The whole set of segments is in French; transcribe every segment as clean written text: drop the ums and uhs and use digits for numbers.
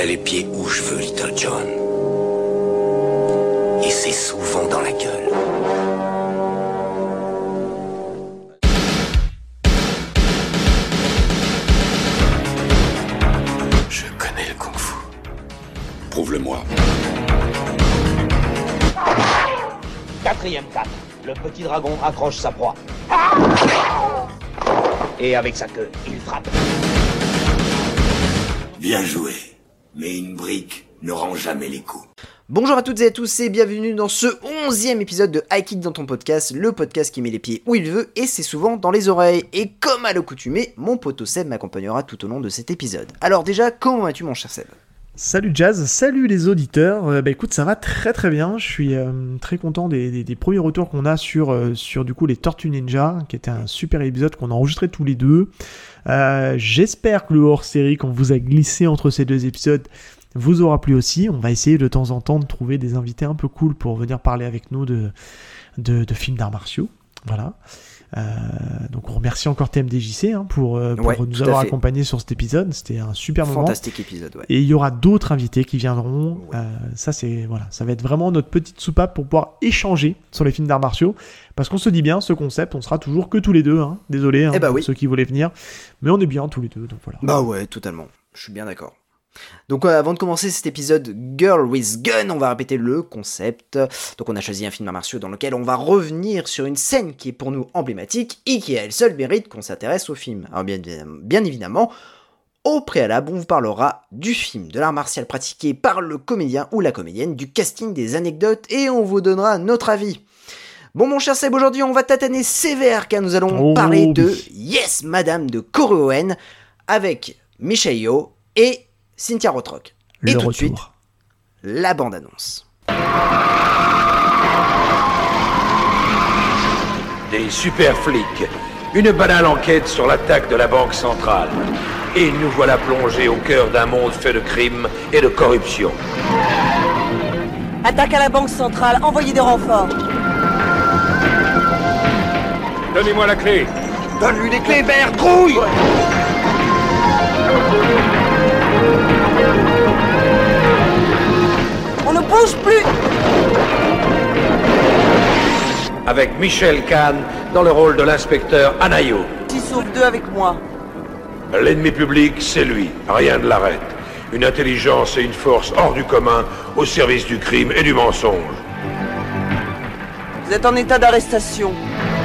mets les pieds où je veux, Little John. Et c'est souvent dans la gueule. Je connais le kung-fu. Prouve-le-moi. 4ème cap. Le petit dragon accroche sa proie. Et avec sa queue, il frappe. Bien joué. Mais une brique ne rend jamais les coups. Bonjour à toutes et à tous et bienvenue dans ce 11e épisode de High Kick dans ton podcast, le podcast qui met les pieds où il veut et c'est souvent dans les oreilles. Et comme à l'accoutumée, mon poteau Seb m'accompagnera tout au long de cet épisode. Alors déjà, comment vas-tu mon cher Seb ? Salut Jazz, salut les auditeurs, écoute ça va très très bien, je suis très content des premiers retours qu'on a sur du coup les Tortues Ninja, qui était un super épisode qu'on a enregistré tous les deux. J'espère que le hors-série qu'on vous a glissé entre ces deux épisodes vous aura plu aussi. On va essayer de temps en temps de trouver des invités un peu cool pour venir parler avec nous de films d'arts martiaux, voilà. Donc on remercie encore TMDJC pour nous avoir accompagnés sur cet épisode. C'était un super moment. Fantastique épisode, ouais. Et il y aura d'autres invités qui viendront. Ouais. Ça va être vraiment notre petite soupape pour pouvoir échanger sur les films d'arts martiaux. Parce qu'on se dit bien, ce concept, on sera toujours que tous les deux. Désolé pour ceux qui voulaient venir. Mais on est bien tous les deux, donc voilà. Bah ouais, totalement. Je suis bien d'accord. Donc avant de commencer cet épisode Girl with Gun, on va répéter le concept. Donc on a choisi un film d'arts martiaux dans lequel on va revenir sur une scène qui est pour nous emblématique et qui à elle seule mérite qu'on s'intéresse au film. Alors bien évidemment, au préalable, on vous parlera du film, de l'art martial pratiqué par le comédien ou la comédienne, du casting, des anecdotes et on vous donnera notre avis. Bon mon cher Seb, aujourd'hui on va tataner sévère car nous allons parler de Yes Madame de Corey Owen avec Michelle Yeoh et Cynthia Rothrock. Et tout de suite, la bande-annonce. Des super flics. Une banale enquête sur l'attaque de la Banque Centrale. Et nous voilà plongés au cœur d'un monde fait de crimes et de corruption. Attaque à la Banque Centrale, envoyez des renforts. Donnez-moi la clé. Donne-lui les clés, Bert, grouille! On ne bouge plus! Avec Michelle Kahn dans le rôle de l'inspecteur Anayo. J'y sauve deux avec moi. L'ennemi public, c'est lui. Rien ne l'arrête. Une intelligence et une force hors du commun au service du crime et du mensonge. Vous êtes en état d'arrestation.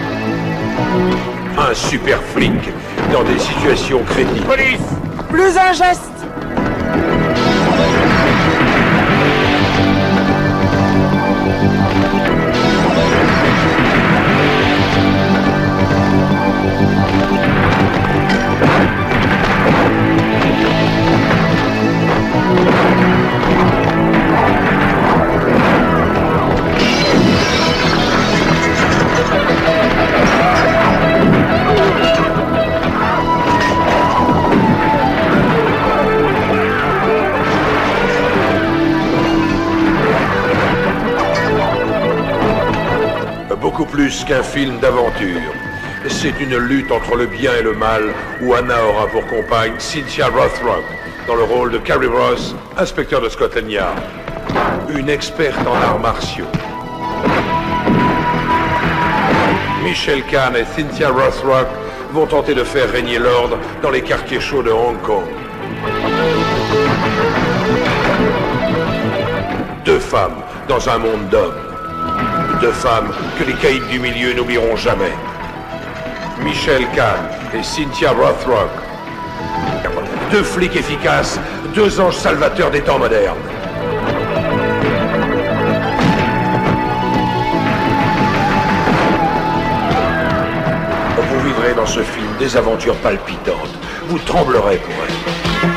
Un super flic dans des situations critiques. Police! Plus un geste! Beaucoup plus qu'un film d'aventure. C'est une lutte entre le bien et le mal où Anna aura pour compagne Cynthia Rothrock dans le rôle de Carrie Ross, inspecteur de Scotland Yard. Une experte en arts martiaux. Michelle Kahn et Cynthia Rothrock vont tenter de faire régner l'ordre dans les quartiers chauds de Hong Kong. Deux femmes dans un monde d'hommes. Deux femmes que les caïds du milieu n'oublieront jamais. Michelle Kahn et Cynthia Rothrock. Deux flics efficaces, deux anges salvateurs des temps modernes. Vous vivrez dans ce film des aventures palpitantes. Vous tremblerez pour elle.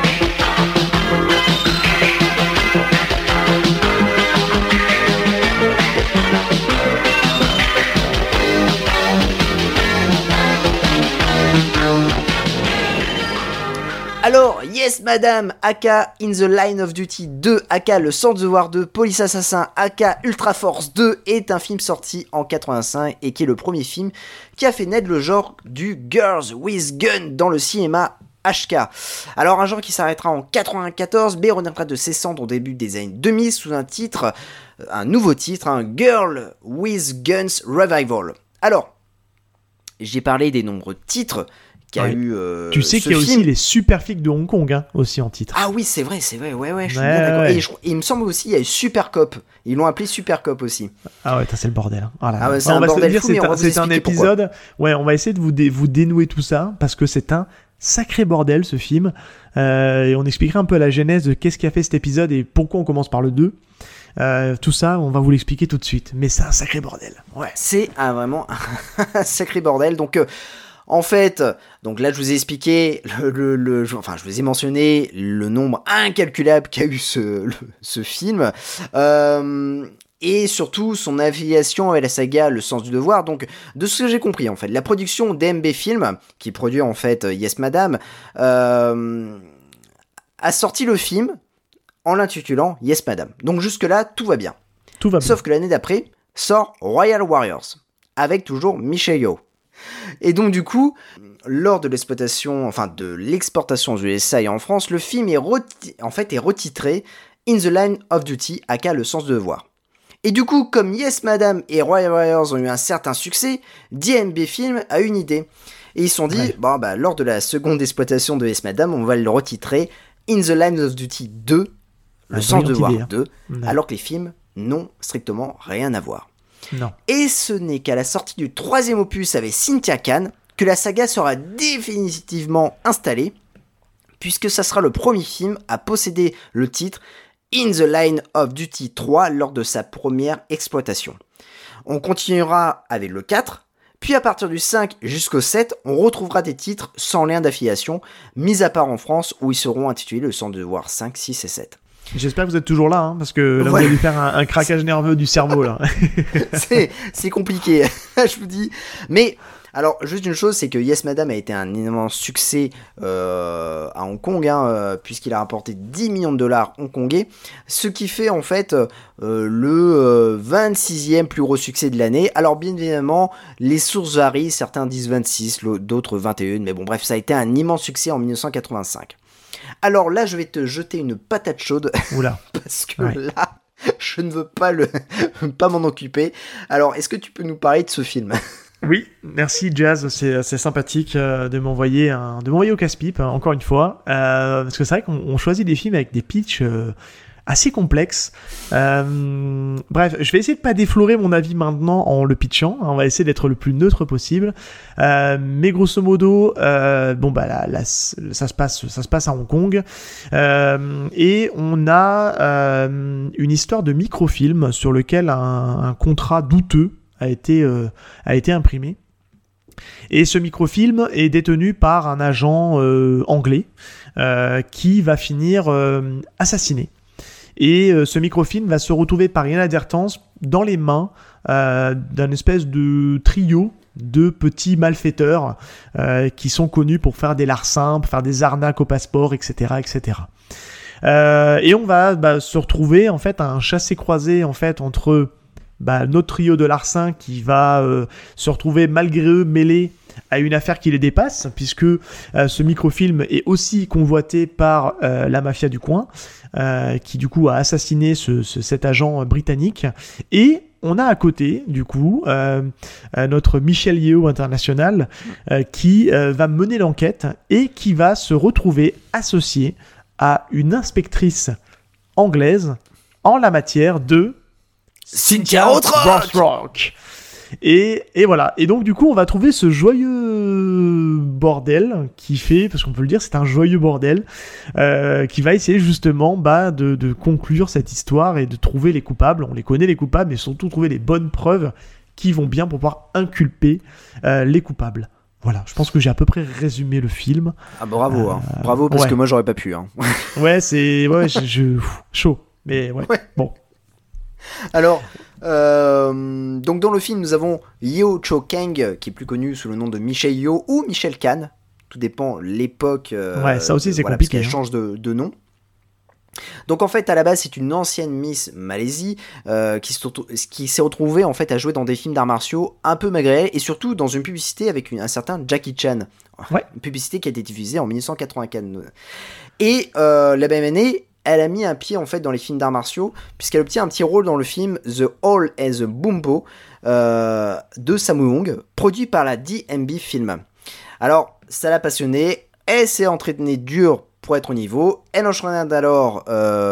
Alors, Yes Madame, aka In the Line of Duty 2, aka Le Sang de War 2, Police Assassin, aka Ultra Force 2, est un film sorti en 85 et qui est le premier film qui a fait naître le genre du Girls with Gun dans le cinéma HK. Alors un genre qui s'arrêtera en 94, mais reviendra de ses cendres au début des années 2000 sous un nouveau titre, un Girl with Guns Revival. Alors, j'ai parlé des nombreux titres qu'il y a eu tu sais qu'il y a aussi les super flics de Hong Kong, hein, aussi en titre. Ah oui, c'est vrai, je suis bien d'accord. Ouais. Et il me semble aussi, il y a eu Super Cop. Ils l'ont appelé Super Cop aussi. Ah ouais, c'est le bordel. Ah ouais, c'est un bordel fou, mais on va vous c'est un expliquer épisode. pourquoi. Ouais, on va essayer de vous dénouer tout ça, parce que c'est un sacré bordel, ce film. Et on expliquera un peu la genèse de qu'est-ce qui a fait cet épisode et pourquoi on commence par le 2. Tout ça, on va vous l'expliquer tout de suite. Mais c'est un sacré bordel. Ouais. C'est vraiment un sacré bordel. Donc, en fait, donc là, je vous ai expliqué, je vous ai mentionné le nombre incalculable qu'a eu ce film. Et surtout son affiliation avec la saga Le Sens du Devoir. Donc, de ce que j'ai compris, en fait, la production d'MB Film, qui produit en fait Yes Madame, a sorti le film en l'intitulant Yes Madame. Donc jusque-là, tout va bien. Tout va bien. Sauf que l'année d'après, sort Royal Warriors, avec toujours Michelle Yeoh. Et donc du coup, lors de l'exportation aux USA et en France, le film est retitré In the Line of Duty, aka Le Sens du Devoir. Et du coup, comme Yes Madame et Royal Warriors ont eu un certain succès, DMB Film a une idée. Et ils se sont dit, lors de la seconde exploitation de Yes Madame, on va le retitrer In the Line of Duty 2, Le Sens du Devoir 2, alors que les films n'ont strictement rien à voir. Non. Et ce n'est qu'à la sortie du 3e opus avec Cynthia Khan que la saga sera définitivement installée, puisque ça sera le premier film à posséder le titre In the Line of Duty 3 lors de sa première exploitation. On continuera avec le 4, puis à partir du 5 jusqu'au 7, on retrouvera des titres sans lien d'affiliation, mis à part en France où ils seront intitulés Le Sens du Devoir 5, 6 et 7. J'espère que vous êtes toujours là, hein, parce que là, vous allez faire un craquage nerveux du cerveau, là. c'est compliqué, je vous dis. Mais, alors, juste une chose, c'est que Yes Madame a été un immense succès à Hong Kong, puisqu'il a rapporté 10 millions de dollars hongkongais, ce qui fait, en fait, le 26e plus gros succès de l'année. Alors, bien évidemment, les sources varient, certains disent 26, d'autres 21, mais bon, bref, ça a été un immense succès en 1985. Alors là, je vais te jeter une patate chaude. Oula. Parce que là, je ne veux pas m'en occuper. Alors, est-ce que tu peux nous parler de ce film ? Oui, merci Jazz, c'est sympathique de m'envoyer au casse-pipe, encore une fois. Parce que c'est vrai qu'on choisit des films avec des pitchs assez complexes. Bref, je vais essayer de pas déflorer mon avis maintenant en le pitchant. On va essayer d'être le plus neutre possible. Mais grosso modo, ça se passe à Hong Kong. Et on a une histoire de microfilm sur lequel un contrat douteux a été imprimé. Et ce microfilm est détenu par un agent anglais qui va finir assassiné. Et ce microfilm va se retrouver par inadvertance dans les mains d'un espèce de trio de petits malfaiteurs qui sont connus pour faire des larcins, pour faire des arnaques au passeport, etc., etc. Et on va se retrouver en fait à un chassé-croisé en fait entre notre trio de larcins qui va se retrouver malgré eux mêlés à une affaire qui les dépasse, puisque ce microfilm est aussi convoité par la mafia du coin, qui du coup a assassiné cet agent britannique. Et on a à côté, du coup, notre Michelle Yeoh international qui va mener l'enquête et qui va se retrouver associée à une inspectrice anglaise en la matière de Cynthia Rothrock. Et voilà. Et donc, du coup, on va trouver ce joyeux bordel qui fait, parce qu'on peut le dire, c'est un joyeux bordel, qui va essayer justement de conclure cette histoire et de trouver les coupables. On les connaît, les coupables, mais surtout trouver les bonnes preuves qui vont bien pour pouvoir inculper les coupables. Voilà, je pense que j'ai à peu près résumé le film. Ah, bravo, bravo, parce que moi, j'aurais pas pu. Ouais, c'est... Ouais, chaud. Mais ouais. Bon. Alors, donc dans le film, nous avons Yeoh Cho Kang, qui est plus connu sous le nom de Michelle Yeoh ou Michelle Khan. Tout dépend l'époque. Ça aussi, c'est compliqué. Parce qu'elle change de nom. Donc en fait, à la base, c'est une ancienne Miss Malaisie qui s'est retrouvée en fait à jouer dans des films d'arts martiaux un peu malgré elle, et surtout dans une publicité avec un certain Jackie Chan. Ouais. Une publicité qui a été diffusée en 1984. Et la même année, elle a mis un pied en fait dans les films d'arts martiaux, puisqu'elle obtient un petit rôle dans le film The Hall and the Bumpo de Sammo Hung, produit par la DMB Film. Alors, ça l'a passionnée, elle s'est entraînée dur pour être au niveau, elle enchaîne alors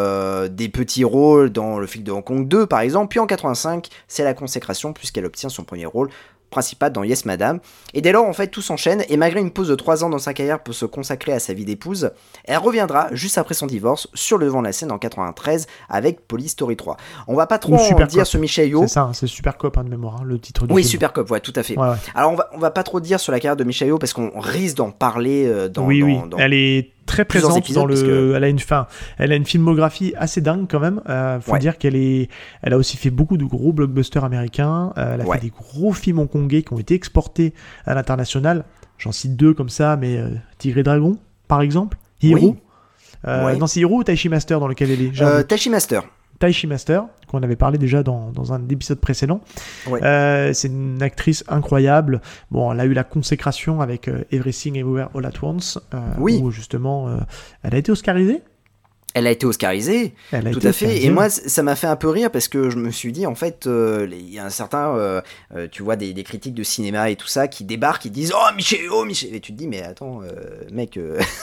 des petits rôles dans le film de Hong Kong 2 par exemple, puis en 85, c'est la consécration puisqu'elle obtient son premier rôle principal dans Yes Madame, et dès lors en fait tout s'enchaîne, et malgré une pause de 3 ans dans sa carrière pour se consacrer à sa vie d'épouse, elle reviendra juste après son divorce sur le devant de la scène en 93 avec Police Story 3. On va pas trop en dire sur Michelle Yeoh. C'est ça, c'est Super Cop de mémoire, le titre du film. Oui, Super Cop, ouais, tout à fait. Ouais. Alors on va pas trop dire sur la carrière de Michelle Yeoh parce qu'on risque d'en parler dans... Elle est très présente dans le. Elle a une filmographie assez dingue quand même. Faut dire elle a aussi fait beaucoup de gros blockbusters américains. Elle a fait des gros films hongkongais qui ont été exportés à l'international. J'en cite 2 comme ça, mais Tigre et Dragon, par exemple. Hero. Non, c'est Hero ou Taichi Master dans lequel elle est. Taichi Master, qu'on avait parlé déjà dans un épisode précédent. Ouais. C'est une actrice incroyable. Bon, elle a eu la consécration avec Everything Everywhere All at Once, où justement, elle a été oscarisée. Elle a été oscarisée, tout à fait. Et moi, ça m'a fait un peu rire parce que je me suis dit, en fait, il y a un certain, tu vois, des critiques de cinéma et tout ça qui débarquent, qui disent « Oh, Michelle Yeoh !» Et tu te dis « Mais attends, mec...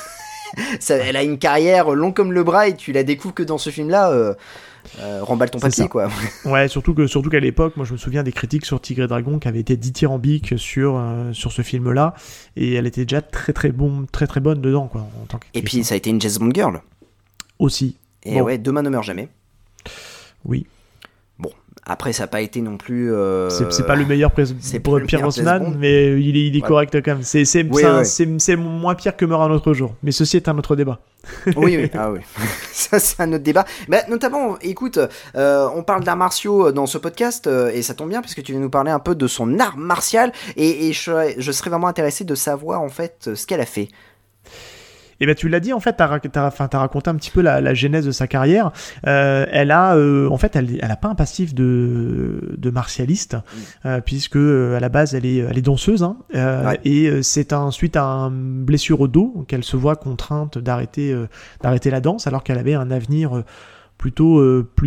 elle a une carrière longue comme le bras et tu la découvres que dans ce film-là... remballe ton papier, quoi. Ouais, surtout qu'à l'époque, moi je me souviens des critiques sur Tigre et Dragon qui avaient été dithyrambiques sur ce film-là, et elle était déjà très bonne dedans, quoi, en tant qu'actrice. Et puis ça a été une James Bond girl aussi. Et ouais, Demain ne meurt jamais. Oui. Bon, après ça n'a pas été non plus. C'est pas le meilleur pour Pierce Brosnan, mais il est correct quand même. C'est moins pire que Meurt un autre jour. Mais ceci est un autre débat. Oui. Ah oui. Ça, c'est un autre débat. Bah, notamment, écoute, on parle d'arts martiaux dans ce podcast, et ça tombe bien parce que tu viens nous parler un peu de son art martial, et je serais vraiment intéressé de savoir en fait ce qu'elle a fait. Et ben tu l'as dit, en fait, t'as raconté un petit peu la genèse de sa carrière. Elle a pas un passif de martialiste, puisque à la base elle est danseuse, hein, et c'est suite à une blessure au dos qu'elle se voit contrainte d'arrêter la danse, alors qu'elle avait un avenir plutôt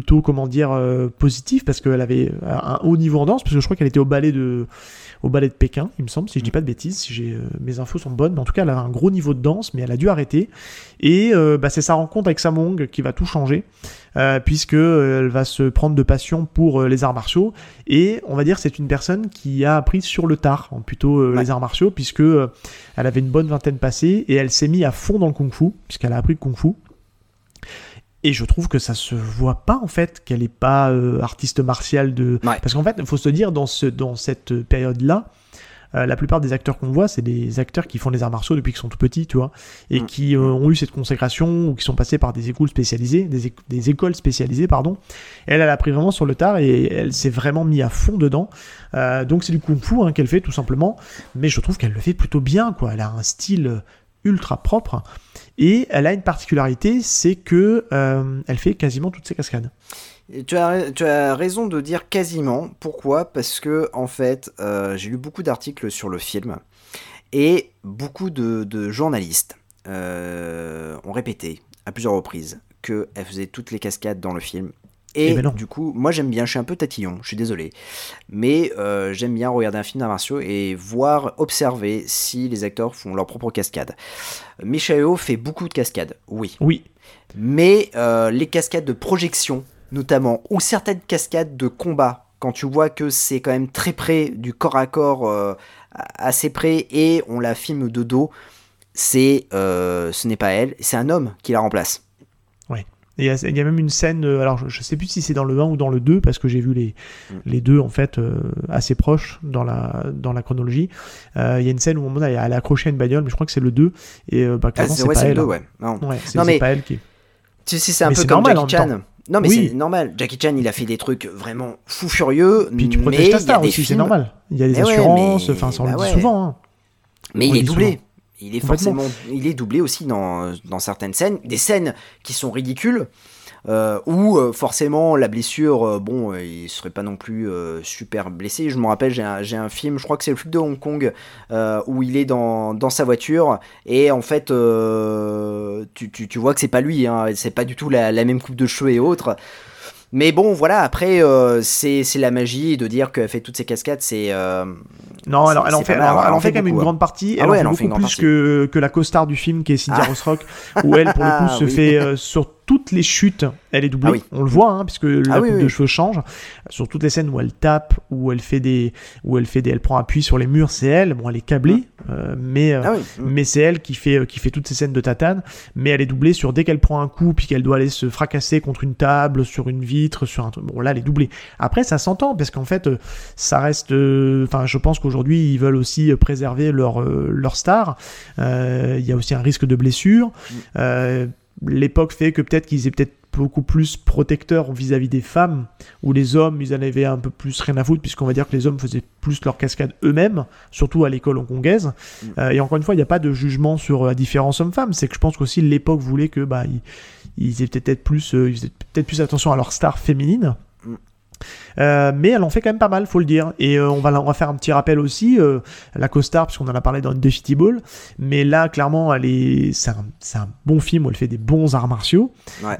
positif, parce qu'elle avait un haut niveau en danse, parce que je crois qu'elle était au ballet de Pékin, il me semble, si je dis pas de bêtises, si mes infos sont bonnes, mais en tout cas elle a un gros niveau de danse, mais elle a dû arrêter, et c'est sa rencontre avec Sammo Hung qui va tout changer, puisque elle va se prendre de passion pour les arts martiaux, et on va dire c'est une personne qui a appris sur le tard, les arts martiaux, puisque elle avait une bonne vingtaine passée, et elle s'est mise à fond dans le kung-fu, puisqu'elle a appris le kung-fu. Et je trouve que ça se voit pas, en fait, qu'elle est pas artiste martiale parce qu'en fait, il faut se dire, dans cette période-là, la plupart des acteurs qu'on voit, c'est des acteurs qui font les arts martiaux depuis qu'ils sont tout petits, tu vois, et qui ont eu cette consécration, ou qui sont passés par des écoles spécialisées, des écoles spécialisées, pardon. Elle a pris vraiment sur le tard, et elle s'est vraiment mise à fond dedans. Donc c'est du kung-fu qu'elle fait, tout simplement. Mais je trouve qu'elle le fait plutôt bien, quoi. Elle a un style ultra propre. Et elle a une particularité, c'est que elle fait quasiment toutes ses cascades. Tu as raison de dire quasiment. Pourquoi ? Parce que en fait, j'ai lu beaucoup d'articles sur le film, et beaucoup de journalistes ont répété à plusieurs reprises qu'elle faisait toutes les cascades dans le film. Et du coup, moi j'aime bien, je suis un peu tatillon, je suis désolé, mais j'aime bien regarder un film d'arts martiaux et observer si les acteurs font leur propre cascade. Michelle Yeoh fait beaucoup de cascades, oui. Mais les cascades de projection, notamment, ou certaines cascades de combat, quand tu vois que c'est quand même très près du corps à corps, assez près, et on la filme de dos, ce n'est pas elle, c'est un homme qui la remplace. Il y a même une scène, alors je sais plus si c'est dans le 1 ou dans le 2, parce que j'ai vu les deux en fait assez proches dans la chronologie. Il y a une scène où au moment elle est accrochée à une bagnole, mais je crois que c'est le 2, et clairement c'est pas elle. Le 2, ouais. C'est pas elle qui... Tu sais, c'est un peu comme Jackie Chan. Non mais c'est normal, Jackie Chan il a fait des trucs vraiment fou furieux, puis tu protèges ta star aussi, c'est normal. Il y a des assurances, enfin ça on le dit souvent. Hein. Mais il est doublé. Il est doublé aussi dans certaines scènes, des scènes qui sont ridicules. où forcément la blessure, il serait pas non plus super blessé. Je me rappelle, j'ai un film, je crois que c'est le flic de Hong Kong, où il est dans sa voiture et en fait tu vois que c'est pas lui, hein, c'est pas du tout la même coupe de cheveux et autres. Mais bon, voilà, après, c'est la magie de dire qu'elle fait toutes ces cascades, c'est... non, elle en fait quand même beaucoup, une grande partie. Elle en fait beaucoup plus que la co-star du film, qui est Cynthia Rothrock, où elle, pour le coup, se fait sur toutes les chutes, elle est doublée. On le voit, hein, puisque la coupe de cheveux change. Sur toutes les scènes où elle tape, où elle prend appui sur les murs, c'est elle. Bon, elle est câblée, mais c'est elle qui fait toutes ces scènes de tatane. Mais elle est doublée sur dès qu'elle prend un coup, puis qu'elle doit aller se fracasser contre une table, sur une vitre, sur un truc. Bon, là, elle est doublée. Après, ça s'entend, parce qu'en fait, ça reste. Enfin, je pense qu'aujourd'hui, ils veulent aussi préserver leur star. Il y a aussi un risque de blessure. L'époque fait que peut-être qu'ils étaient beaucoup plus protecteurs vis-à-vis des femmes, où les hommes, ils en avaient un peu plus rien à foutre, puisqu'on va dire que les hommes faisaient plus leur cascade eux-mêmes, surtout à l'école hongkongaise. Et encore une fois, il n'y a pas de jugement sur la différence homme-femme, c'est que je pense qu'aussi l'époque voulait que ils faisaient peut-être plus attention à leur star féminine. Mais elle en fait quand même pas mal, faut le dire. Et on va faire un petit rappel aussi, la co-star, parce qu'on en a parlé dans Undefeatable, mais là clairement c'est un bon film où elle fait des bons arts martiaux.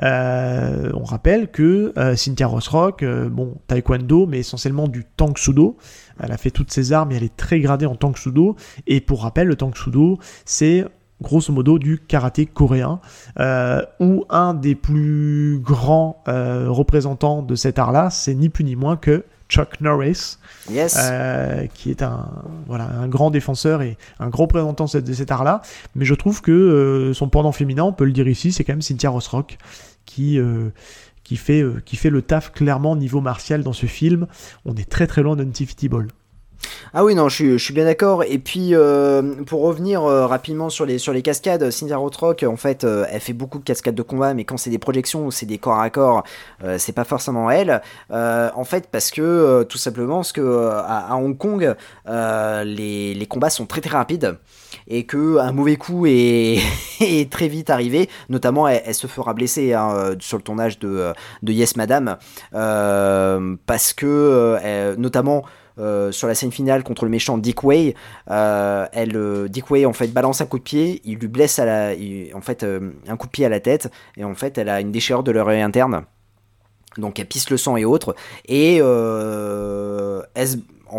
On rappelle que Cynthia Rothrock, taekwondo, mais essentiellement du Tang Soo Do. Elle a fait toutes ses armes et elle est très gradée en Tang Soo Do. Et pour rappel, le Tang Soo Do, c'est grosso modo du karaté coréen, où un des plus grands représentants de cet art-là, c'est ni plus ni moins que Chuck Norris, qui est un grand défenseur et un gros représentant de cet art-là. Mais je trouve que son pendant féminin, on peut le dire ici, c'est quand même Cynthia Rothrock, qui fait le taf clairement niveau martial dans ce film. On est très très loin d'Undefeatable. Ah oui, non, je suis bien d'accord. Et puis, pour revenir rapidement sur les cascades, Cynthia Rothrock, en fait, elle fait beaucoup de cascades de combat, mais quand c'est des projections ou c'est des corps à corps, c'est pas forcément elle. En fait, parce que, tout simplement, parce que à Hong Kong, les combats sont très très rapides. Et qu'un mauvais coup est très vite arrivé, notamment elle se fera blesser sur le tournage de Yes Madame, parce que notamment sur la scène finale contre le méchant Dick Wei, Dick Wei en fait balance un coup de pied, il lui blesse un coup de pied à la tête, et en fait elle a une déchirure de l'oreille interne, donc elle pisse le sang et autres, et elle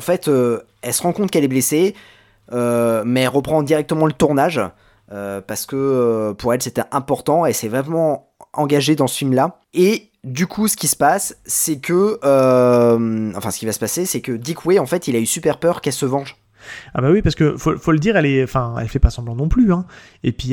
se rend compte qu'elle est blessée, mais elle reprend directement le tournage, parce que pour elle c'était important, et c'est vraiment engagée dans ce film là. Et du coup, ce qui se passe, c'est que ce qui va se passer, c'est que Dick Wei, en fait, il a eu super peur qu'elle se venge. Ah bah oui, parce que faut le dire, elle fait pas semblant non plus, hein. Et puis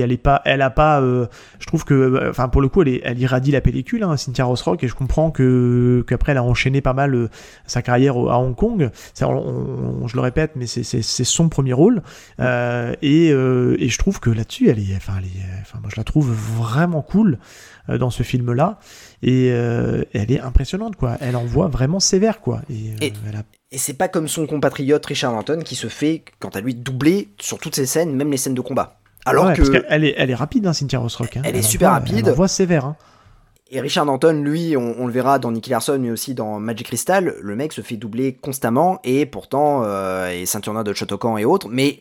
je trouve que, pour le coup, elle irradie la pellicule, hein, Cynthia Rothrock, et je comprends qu'après elle a enchaîné pas mal sa carrière à Hong Kong. Je le répète, mais c'est son premier rôle, et je trouve que là-dessus, moi je la trouve vraiment cool dans ce film-là, et elle est impressionnante, quoi. Elle envoie vraiment sévère, quoi. Et c'est pas comme son compatriote Richard Norton qui se fait, quant à lui, doubler sur toutes ses scènes, même les scènes de combat. Alors que parce qu'elle est rapide, hein, Cynthia Rothrock. Hein. Elle est super rapide. Elle envoie sévère. Hein. Et Richard Norton, lui, on le verra dans Nicky Larson, mais aussi dans Magic Crystal, le mec se fait doubler constamment, et pourtant, est ceinture noire de Shotokan et autres, mais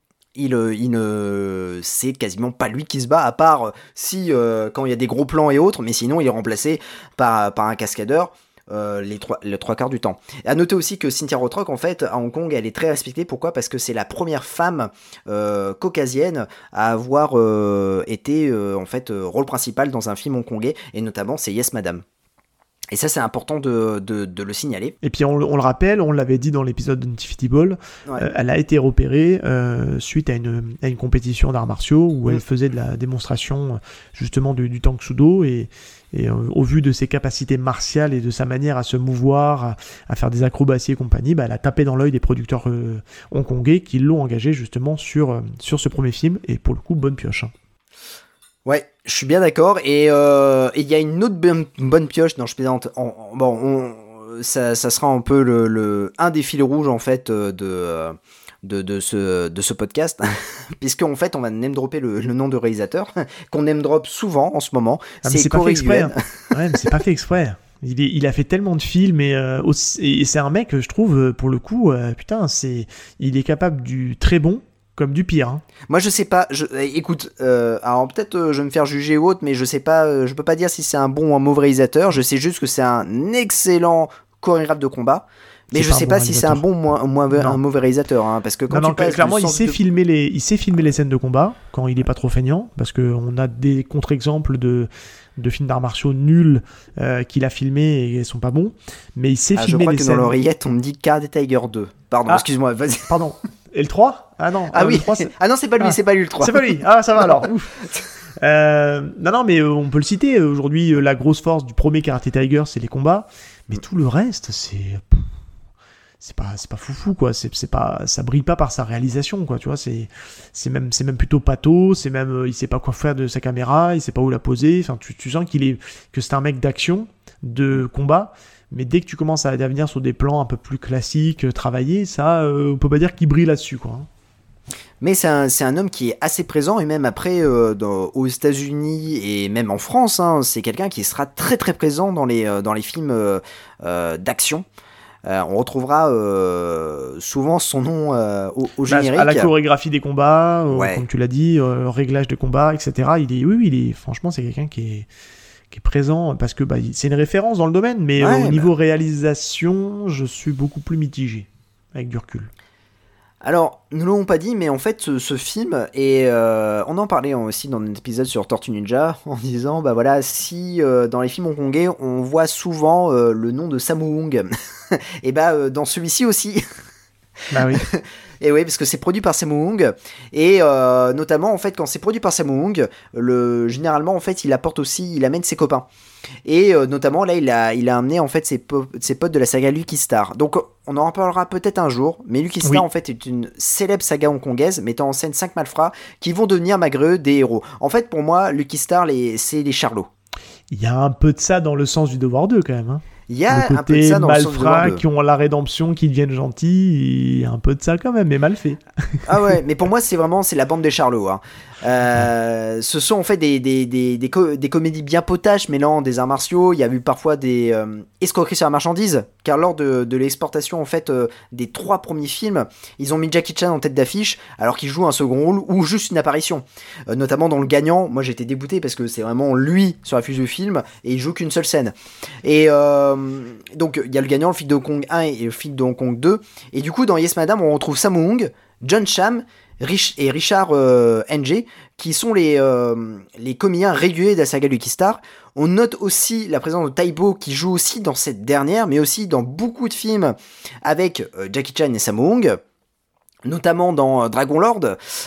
c'est quasiment pas lui qui se bat, à part quand il y a des gros plans et autres, mais sinon il est remplacé par un cascadeur les trois quarts du temps. Et à noter aussi que Cynthia Rothrock, en fait, à Hong Kong, elle est très respectée. Pourquoi ? Parce que c'est la première femme caucasienne à avoir été rôle principal dans un film hongkongais, et notamment c'est Yes Madame. Et ça, c'est important de le signaler. Et puis, on le rappelle, on l'avait dit dans l'épisode d'Undefeatable, elle a été repérée suite à une compétition d'arts martiaux où elle faisait de la démonstration justement du Tang Soo Do, et au vu de ses capacités martiales et de sa manière à se mouvoir, à faire des acrobaties et compagnie, elle a tapé dans l'œil des producteurs hongkongais qui l'ont engagée justement sur ce premier film, et pour le coup, bonne pioche. Hein. Ouais, je suis bien d'accord, et il y a une autre bonne pioche, non je plaisante, ça sera un peu un des fils rouges en fait de de ce podcast, puisqu'en fait on va name dropper le nom de réalisateur qu'on name drop souvent en ce moment. C'est pas fait exprès. Hein. Ouais, mais c'est pas fait exprès. Il a fait tellement de films et c'est un mec, je trouve, pour le coup, putain, il est capable du très bon comme du pire. Hein. Moi, je sais pas. Écoute, alors peut-être je vais me faire juger ou autre, mais je sais pas. Je peux pas dire si c'est un bon ou un mauvais réalisateur. Je sais juste que c'est un excellent chorégraphe de combat. Mais je sais pas si c'est un bon ou un mauvais réalisateur, hein, parce que quand tu passes clairement, il sait filmer les scènes de combat quand il est pas trop feignant, parce que on a des contre-exemples de films d'arts martiaux nuls qu'il a filmés et ils sont pas bons, mais il sait filmer les scènes. Je crois que dans l'oreillette on me dit Karate Tiger 2. Pardon, excuse-moi, vas-y. Pardon. Et le 3 ? Ah non. Ah oui. Le 3, ah non, c'est pas lui, c'est pas lui le 3. C'est pas lui. Ah, ça va alors. Non, mais on peut le citer. Aujourd'hui, la grosse force du premier Karate Tiger, c'est les combats, mais tout le reste, c'est pas foufou, quoi. Ça brille pas par sa réalisation, quoi. Tu vois, c'est même plutôt pâteau. C'est même, il sait pas quoi faire de sa caméra, il sait pas où la poser. Enfin, tu sens que c'est un mec d'action, de combat. Mais dès que tu commences à venir sur des plans un peu plus classiques, travaillés, ça, on peut pas dire qu'il brille là-dessus, quoi. Mais c'est un homme qui est assez présent, et même après aux États-Unis et même en France, hein, c'est quelqu'un qui sera très très présent dans les films d'action. On retrouvera souvent son nom au générique. À la chorégraphie des combats, comme tu l'as dit, réglage de combat, etc. Franchement, c'est quelqu'un qui est présent, parce que c'est une référence dans le domaine, mais au niveau réalisation, je suis beaucoup plus mitigé, avec du recul. Alors, nous l'avons pas dit, mais en fait, ce film, et on en parlait aussi dans un épisode sur Tortue Ninja, en disant, si dans les films hongkongais, on voit souvent le nom de Sammo Hung, et dans celui-ci aussi. Bah oui. Et oui, parce que c'est produit par Sammo Hung, et notamment, en fait, quand c'est produit par Sammo Hung, généralement, en fait, il amène ses copains. Et notamment, là, il a amené, en fait, ses potes de la saga Lucky Star. Donc, on en reparlera peut-être un jour, mais Lucky Star, en fait, est une célèbre saga hongkongaise mettant en scène 5 malfrats qui vont devenir, malgré eux, des héros. En fait, pour moi, Lucky Star, c'est les charlots. Il y a un peu de ça dans le sens du devoir 2, quand même, hein. Il y a un peu de ça dans le sens de malfrats qui ont la rédemption, qui deviennent gentils, il y a un peu de ça quand même, mais mal fait. Ah ouais, mais pour moi c'est la bande des charlots. Hein. Ce sont en fait des comédies bien potaches mêlant des arts martiaux. Il y a eu parfois des escroqueries sur la marchandise, car lors de l'exportation en fait des 3 premiers films, ils ont mis Jackie Chan en tête d'affiche alors qu'il joue un second rôle ou juste une apparition. Notamment dans Le Gagnant, moi j'étais dégoûté parce que c'est vraiment lui sur la fiche du film et il joue qu'une seule scène. Et donc il y a Le Gagnant, le film de Hong Kong 1 et le film de Hong Kong 2. Et du coup dans Yes Madame on retrouve Sammo Hung, John Sham et Richard NG qui sont les comédiens réguliers de la saga Lucky Star. On note aussi la présence de Taibo qui joue aussi dans cette dernière, mais aussi dans beaucoup de films avec Jackie Chan et Sammo Hung, notamment dans Dragon Lord.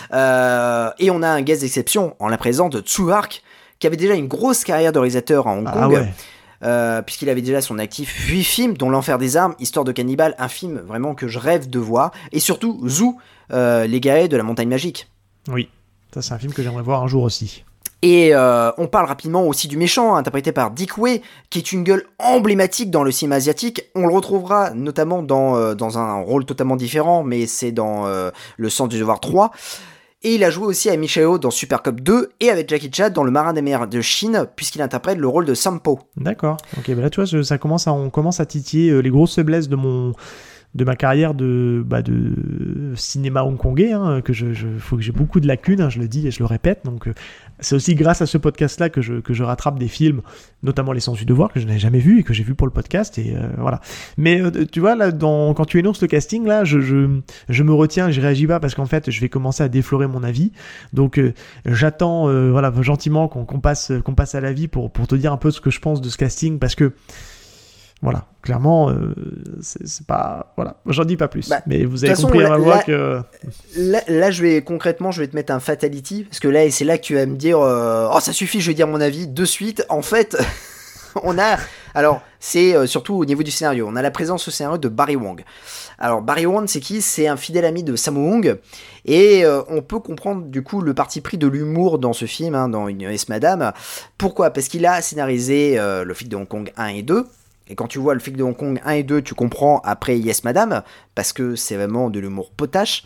Et on a un guest d'exception en la présence de Tsui Hark, qui avait déjà une grosse carrière de réalisateur à Hong Kong. Ouais. Puisqu'il avait déjà son actif 8 films, dont L'Enfer des Armes, Histoire de Cannibale, un film vraiment que je rêve de voir, et surtout Zoo, les guerriers de la montagne magique. Oui, ça c'est un film que j'aimerais voir un jour aussi. Et on parle rapidement aussi du méchant, interprété par Dick Wei, qui est une gueule emblématique dans le cinéma asiatique. On le retrouvera notamment dans un rôle totalement différent, mais c'est dans Le Sens du Devoir 3. Et il a joué aussi à Michel Yeoh dans Super Cop 2 et avec Jackie Chan dans Le Marin des mers de Chine, puisqu'il interprète le rôle de Sampo. D'accord. Ok, là tu vois, on commence à titiller les grosses faiblesses de ma carrière de cinéma hongkongais, hein, faut que j'ai beaucoup de lacunes, hein, je le dis et je le répète. Donc c'est aussi grâce à ce podcast-là que je rattrape des films, notamment Les Sens du Devoir, que je n'avais jamais vu et que j'ai vu pour le podcast. Et voilà. Mais tu vois, là, quand tu énonces le casting, là, je me retiens, je réagis pas parce qu'en fait, je vais commencer à déflorer mon avis. Donc j'attends gentiment qu'on passe à l'avis pour te dire un peu ce que je pense de ce casting, parce que voilà, clairement, c'est pas... Voilà, j'en dis pas plus. Mais vous avez compris à ma voix que... Là, je vais te mettre un fatality, parce que là, c'est là que tu vas me dire oh, ça suffit, je vais dire mon avis de suite. En fait, on a... Alors, c'est surtout au niveau du scénario. On a la présence au scénario de Barry Wong. Alors, Barry Wong, c'est qui ? C'est un fidèle ami de Sammo Hung. Et on peut comprendre, du coup, le parti pris de l'humour dans ce film, hein, dans Une Yes Madame. Pourquoi ? Parce qu'il a scénarisé le film de Hong Kong 1 et 2. Et quand tu vois le flic de Hong Kong 1 et 2, tu comprends après Yes Madame, parce que c'est vraiment de l'humour potache.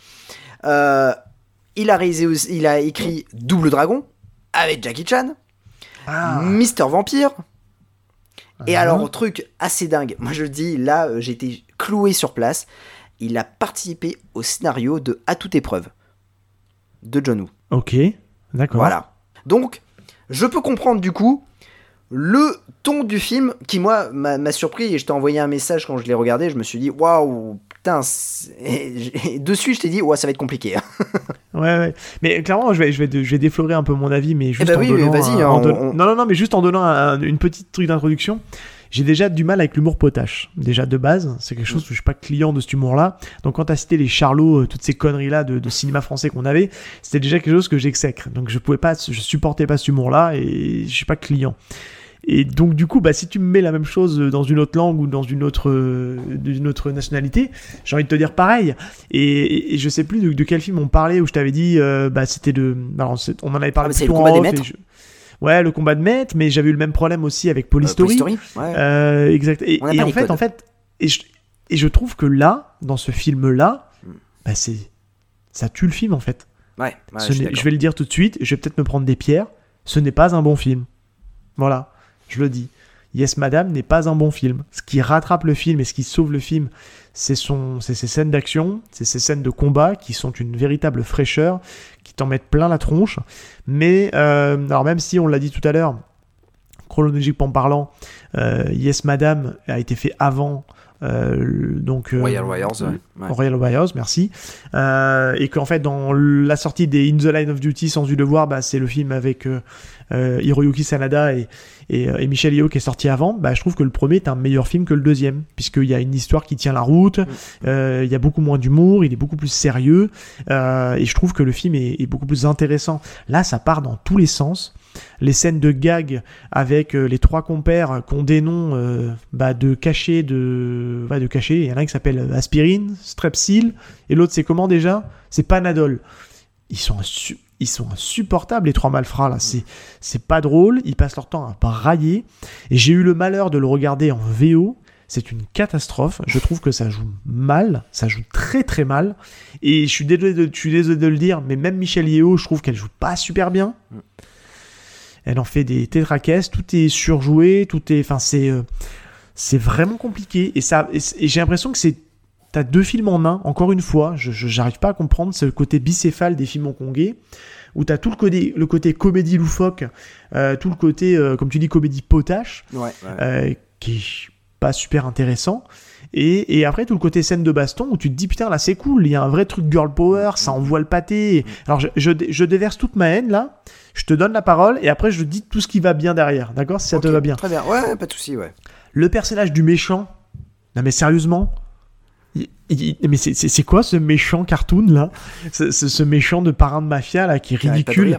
Il a écrit Double Dragon, avec Jackie Chan, Mister Vampire. Et alors, truc assez dingue, moi je le dis, là, j'ai été cloué sur place, il a participé au scénario de À toute épreuve, de John Woo. Ok, d'accord. Voilà. Donc, je peux comprendre du coup le ton du film qui, moi, m'a surpris, et je t'ai envoyé un message quand je l'ai regardé, je me suis dit, waouh, putain, et de suite je t'ai dit, ouais, ça va être compliqué. Ouais. Mais clairement, je vais déflorer un peu mon avis, mais juste mais juste en donnant une petite truc d'introduction. J'ai déjà du mal avec l'humour potache. Déjà de base, c'est quelque chose où je suis pas client de cet humour-là. Donc quand t'as cité les Charlots, toutes ces conneries-là de cinéma français qu'on avait, c'était déjà quelque chose que j'exècre. Donc je supportais pas cet humour-là et je suis pas client. Et donc du coup, si tu me mets la même chose dans une autre langue ou dans une autre nationalité, j'ai envie de te dire pareil. Et je sais plus de quel film on parlait où je t'avais dit, c'était on en avait parlé c'est plutôt le combat en des off. maîtres. Ouais, le combat de maître, mais j'avais eu le même problème aussi avec Polystory. Ouais. Exact. Et en fait, je trouve que là, dans ce film-là, ça tue le film en fait. Ouais, je vais le dire tout de suite, je vais peut-être me prendre des pierres, ce n'est pas un bon film. Voilà, je le dis. Yes Madame n'est pas un bon film. Ce qui rattrape le film et ce qui sauve le film, c'est ses scènes d'action, c'est ses scènes de combat qui sont une véritable fraîcheur, qui t'en mettent plein la tronche. Mais, alors même si on l'a dit tout à l'heure, chronologiquement parlant, Yes Madame a été fait avant Royal Warriors, Royal Warriors, merci. Et qu'en fait, dans la sortie des In the Line of Duty, sans du devoir, c'est le film avec Hiroyuki Sanada et Michelle Yeoh qui est sorti avant. Je trouve que le premier est un meilleur film que le deuxième, puisqu'il y a une histoire qui tient la route, il y a beaucoup moins d'humour, il est beaucoup plus sérieux, et je trouve que le film est beaucoup plus intéressant. Là, ça part dans tous les sens. Les scènes de gag avec les trois compères qui ont des noms de cachets, il y en a un qui s'appelle Aspirine, Strepsil, et l'autre c'est comment déjà ? C'est Panadol. Ils sont insupportables les trois malfrats là, c'est pas drôle, ils passent leur temps à brailler, et j'ai eu le malheur de le regarder en VO. C'est une catastrophe, je trouve que ça joue mal, ça joue très très mal, et je suis désolé de le dire, mais même Michelle Yeoh, je trouve qu'elle joue pas super bien. Elle en fait des tétraquesses, tout est surjoué, c'est vraiment compliqué, et j'ai l'impression que t'as deux films en un, encore une fois, j'arrive pas à comprendre ce côté bicéphale des films hongkongais, où t'as tout le côté comédie loufoque, tout le côté, comme tu dis, comédie potache, qui est pas super intéressant, et après tout le côté scène de baston, où tu te dis, putain, là c'est cool, il y a un vrai truc girl power, ça envoie le pâté. Alors je déverse toute ma haine, là, je te donne la parole, et après je dis tout ce qui va bien derrière, d'accord, si ça te va bien. Très bien, ouais, pas de soucis, ouais. Le personnage du méchant, non mais sérieusement, mais c'est quoi ce méchant cartoon là, ce méchant de parrain de mafia là qui est ridicule.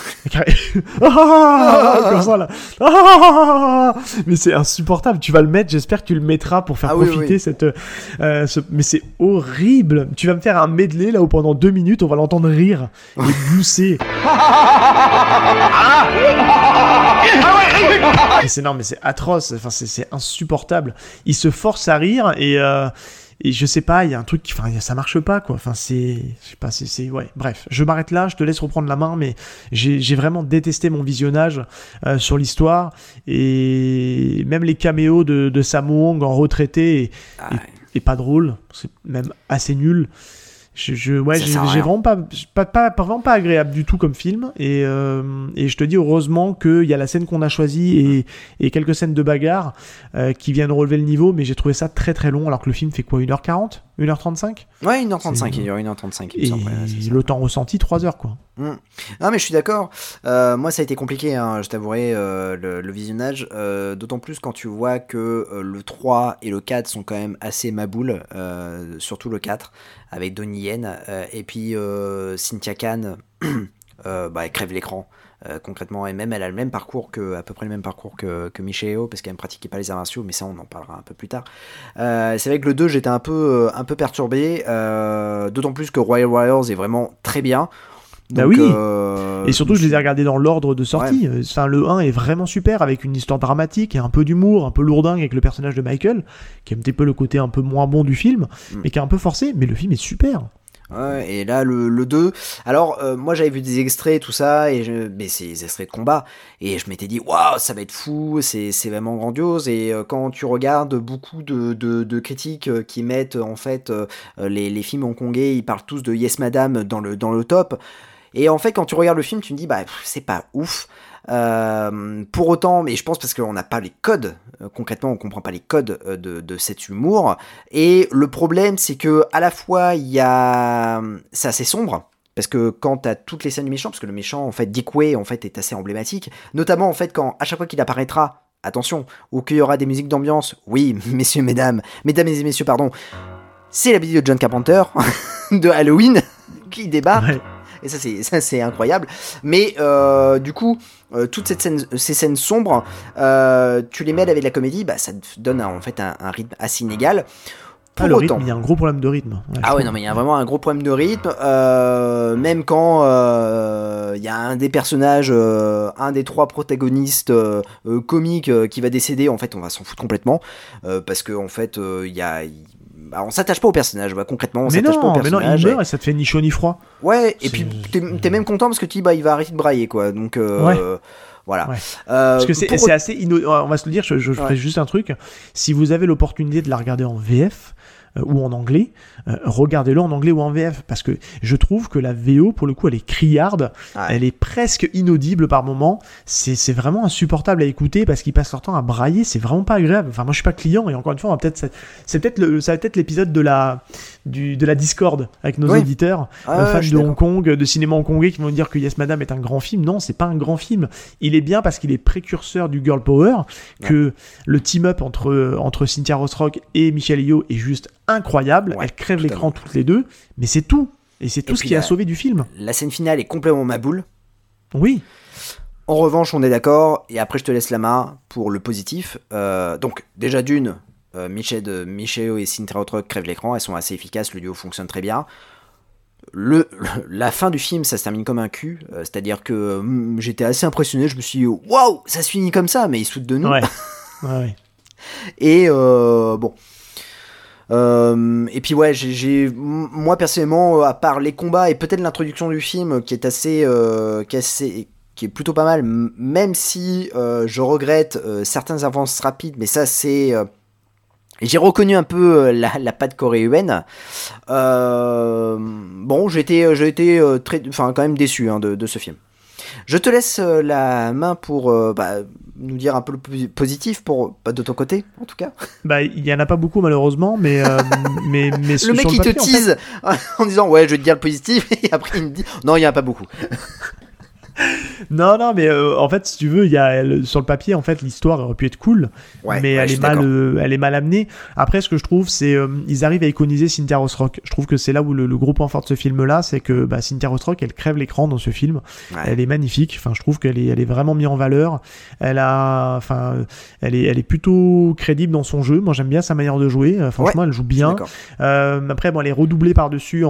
Comme ça là. Mais c'est insupportable. Tu vas le mettre, j'espère que tu le mettras pour faire profiter cette. Mais c'est horrible. Tu vas me faire un medley là où pendant 2 minutes on va l'entendre rire et glousser. Mais c'est atroce. Enfin c'est insupportable. Il se force à rire et je sais pas, il y a un truc ça marche pas quoi. Enfin je sais pas, ouais. Bref, je m'arrête là, je te laisse reprendre la main, mais j'ai vraiment détesté mon visionnage sur l'histoire, et même les caméos de Sammo Hung en retraité est pas drôle, c'est même assez nul. J'ai vraiment pas agréable du tout comme film, et je te dis heureusement qu'il y a la scène qu'on a choisie et quelques scènes de bagarre qui viennent relever le niveau, mais j'ai trouvé ça très très long, alors que le film fait quoi, 1h40 1h35 Ouais, 1h35, il dure 1h35 et le temps ressenti 3h quoi. Non mais je suis d'accord, moi ça a été compliqué, je t'avouerai, le visionnage, d'autant plus quand tu vois que le 3 et le 4 sont quand même assez maboules, surtout le 4 avec Donnie Yen, et puis Cynthia Khan elle crève l'écran concrètement, et même elle a le même parcours à peu près le même parcours que Michelle Yeoh, parce qu'elle ne pratiquait pas les arts martiaux, mais ça on en parlera un peu plus tard. C'est vrai que le 2 j'étais un peu perturbé, d'autant plus que Royal Warriors est vraiment très bien. Bah oui. Et surtout, je les ai regardés dans l'ordre de sortie. Ouais. Enfin, le 1 est vraiment super, avec une histoire dramatique et un peu d'humour, un peu lourdingue avec le personnage de Michael, qui est un petit peu le côté un peu moins bon du film, mais qui est un peu forcé, mais le film est super. Ouais, et là le 2, alors moi j'avais vu des extraits tout ça, mais c'est des extraits de combat, et je m'étais dit waouh, ça va être fou, c'est vraiment grandiose. Et quand tu regardes beaucoup de critiques qui mettent en fait les films hongkongais, ils parlent tous de Yes Madame dans le top, et en fait quand tu regardes le film tu me dis bah c'est pas ouf. Pour autant, mais je pense parce qu'on n'a pas les codes, concrètement on comprend pas les codes de cet humour, et le problème c'est que à la fois c'est assez sombre, parce que quand t'as toutes les scènes du méchant, parce que le méchant en fait Dick Wei en fait est assez emblématique, notamment en fait quand à chaque fois qu'il apparaîtra, attention, ou qu'il y aura des musiques d'ambiance, oui mesdames et messieurs pardon, c'est la vidéo de John Carpenter de Halloween qui débarque. Ouais. Et ça c'est incroyable. Mais du coup, toutes ces scènes sombres, tu les mêles avec la comédie, bah ça te donne en fait un rythme assez inégal. Pour autant, rythme, il y a un gros problème de rythme. Ouais, non mais il y a vraiment un gros problème de rythme. Même quand il y a un des personnages, un des 3 protagonistes comiques qui va décéder, en fait on va s'en foutre complètement, parce que en fait il y a on s'attache pas au personnage, bah, concrètement on s'attache pas au personnage. Mais non, il meurt et ça te fait ni chaud ni froid. Ouais, et puis t'es même content parce que tu dis bah il va arrêter de brailler quoi, donc voilà. Ouais. Parce que c'est assez on va se le dire, je ferai juste un truc, si vous avez l'opportunité de la regarder en VF ou en anglais, regardez-le en anglais ou en VF, parce que je trouve que la VO pour le coup elle est criarde, elle est presque inaudible par moments, c'est vraiment insupportable à écouter parce qu'ils passent leur temps à brailler, c'est vraiment pas agréable. Enfin moi je suis pas client, et encore une fois ça va peut-être l'épisode de la Discord avec nos auditeurs fans de Hong Kong, de cinéma hongkongais, qui vont dire que Yes Madame est un grand film. Non, c'est pas un grand film, il est bien parce qu'il est précurseur du girl power, que le team-up entre Cynthia Rothrock et Michelle Yeoh est juste incroyable, elles crèvent l'écran toutes les deux, mais c'est tout, et c'est tout ce qui a sauvé du film. La scène finale est complètement maboule. Oui. En revanche, on est d'accord, et après je te laisse la main pour le positif. Donc déjà d'une, Michelle Yeoh et Cynthia Rothrock crèvent l'écran, elles sont assez efficaces, le duo fonctionne très bien. La fin du film, ça se termine comme un cul, c'est-à-dire que j'étais assez impressionné, je me suis dit waouh, ça se finit comme ça, mais ils se foutent de nous. Ouais. Et bon. Et puis ouais, moi personnellement, à part les combats et peut-être l'introduction du film qui est plutôt pas mal, même si je regrette certaines avances rapides, mais ça c'est j'ai reconnu un peu la patte coréenne. Bon, j'ai été quand même déçu de ce film. Je te laisse la main pour nous dire un peu le positif de ton côté, en tout cas. Bah, il y en a pas beaucoup malheureusement, mais le mec il te tease en disant ouais, je vais te dire le positif, et après il me dit non, il y en a pas beaucoup. Non, mais en fait, si tu veux, sur le papier, en fait, l'histoire aurait pu être cool, mais elle est mal amenée. Après, ce que je trouve, c'est ils arrivent à iconiser Cynthia Rothrock. Je trouve que c'est là où le gros point fort de ce film-là, c'est que Cynthia Rothrock, elle crève l'écran dans ce film. Ouais. Elle est magnifique. Enfin, je trouve qu'elle est vraiment mise en valeur. Elle est plutôt crédible dans son jeu. Moi, j'aime bien sa manière de jouer. Franchement, elle joue bien. Après, elle est redoublée par-dessus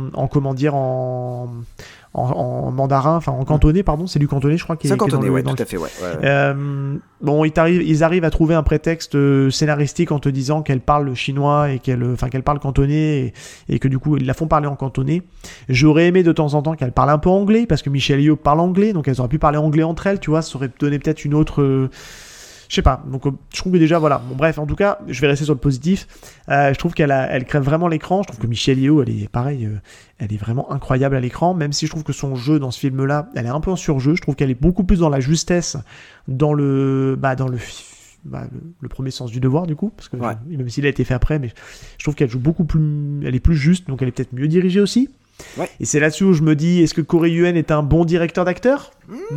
en mandarin, enfin en cantonais, pardon, c'est du cantonais, je crois. C'est cantonais, tout à fait, bon, ils arrivent à trouver un prétexte scénaristique en te disant qu'elle parle chinois et qu'elle parle cantonais, et que du coup ils la font parler en cantonais. J'aurais aimé de temps en temps qu'elle parle un peu anglais, parce que Michelle Yeoh parle anglais, donc elles auraient pu parler anglais entre elles, tu vois, ça aurait donné peut-être une autre... je sais pas, donc je trouve que déjà voilà, bon bref, en tout cas je vais rester sur le positif. Je trouve elle crève vraiment l'écran. Je trouve que Michelle Yeoh, elle est pareil, elle est vraiment incroyable à l'écran, même si je trouve que son jeu dans ce film là, elle est un peu en surjeu. Je trouve qu'elle est beaucoup plus dans la justesse dans le premier sens du devoir, du coup, parce que même s'il a été fait après, mais je trouve qu'elle joue beaucoup plus, elle est plus juste, donc elle est peut-être mieux dirigée aussi. Et c'est là-dessus où je me dis, est-ce que Corey Yuen est un bon directeur d'acteur?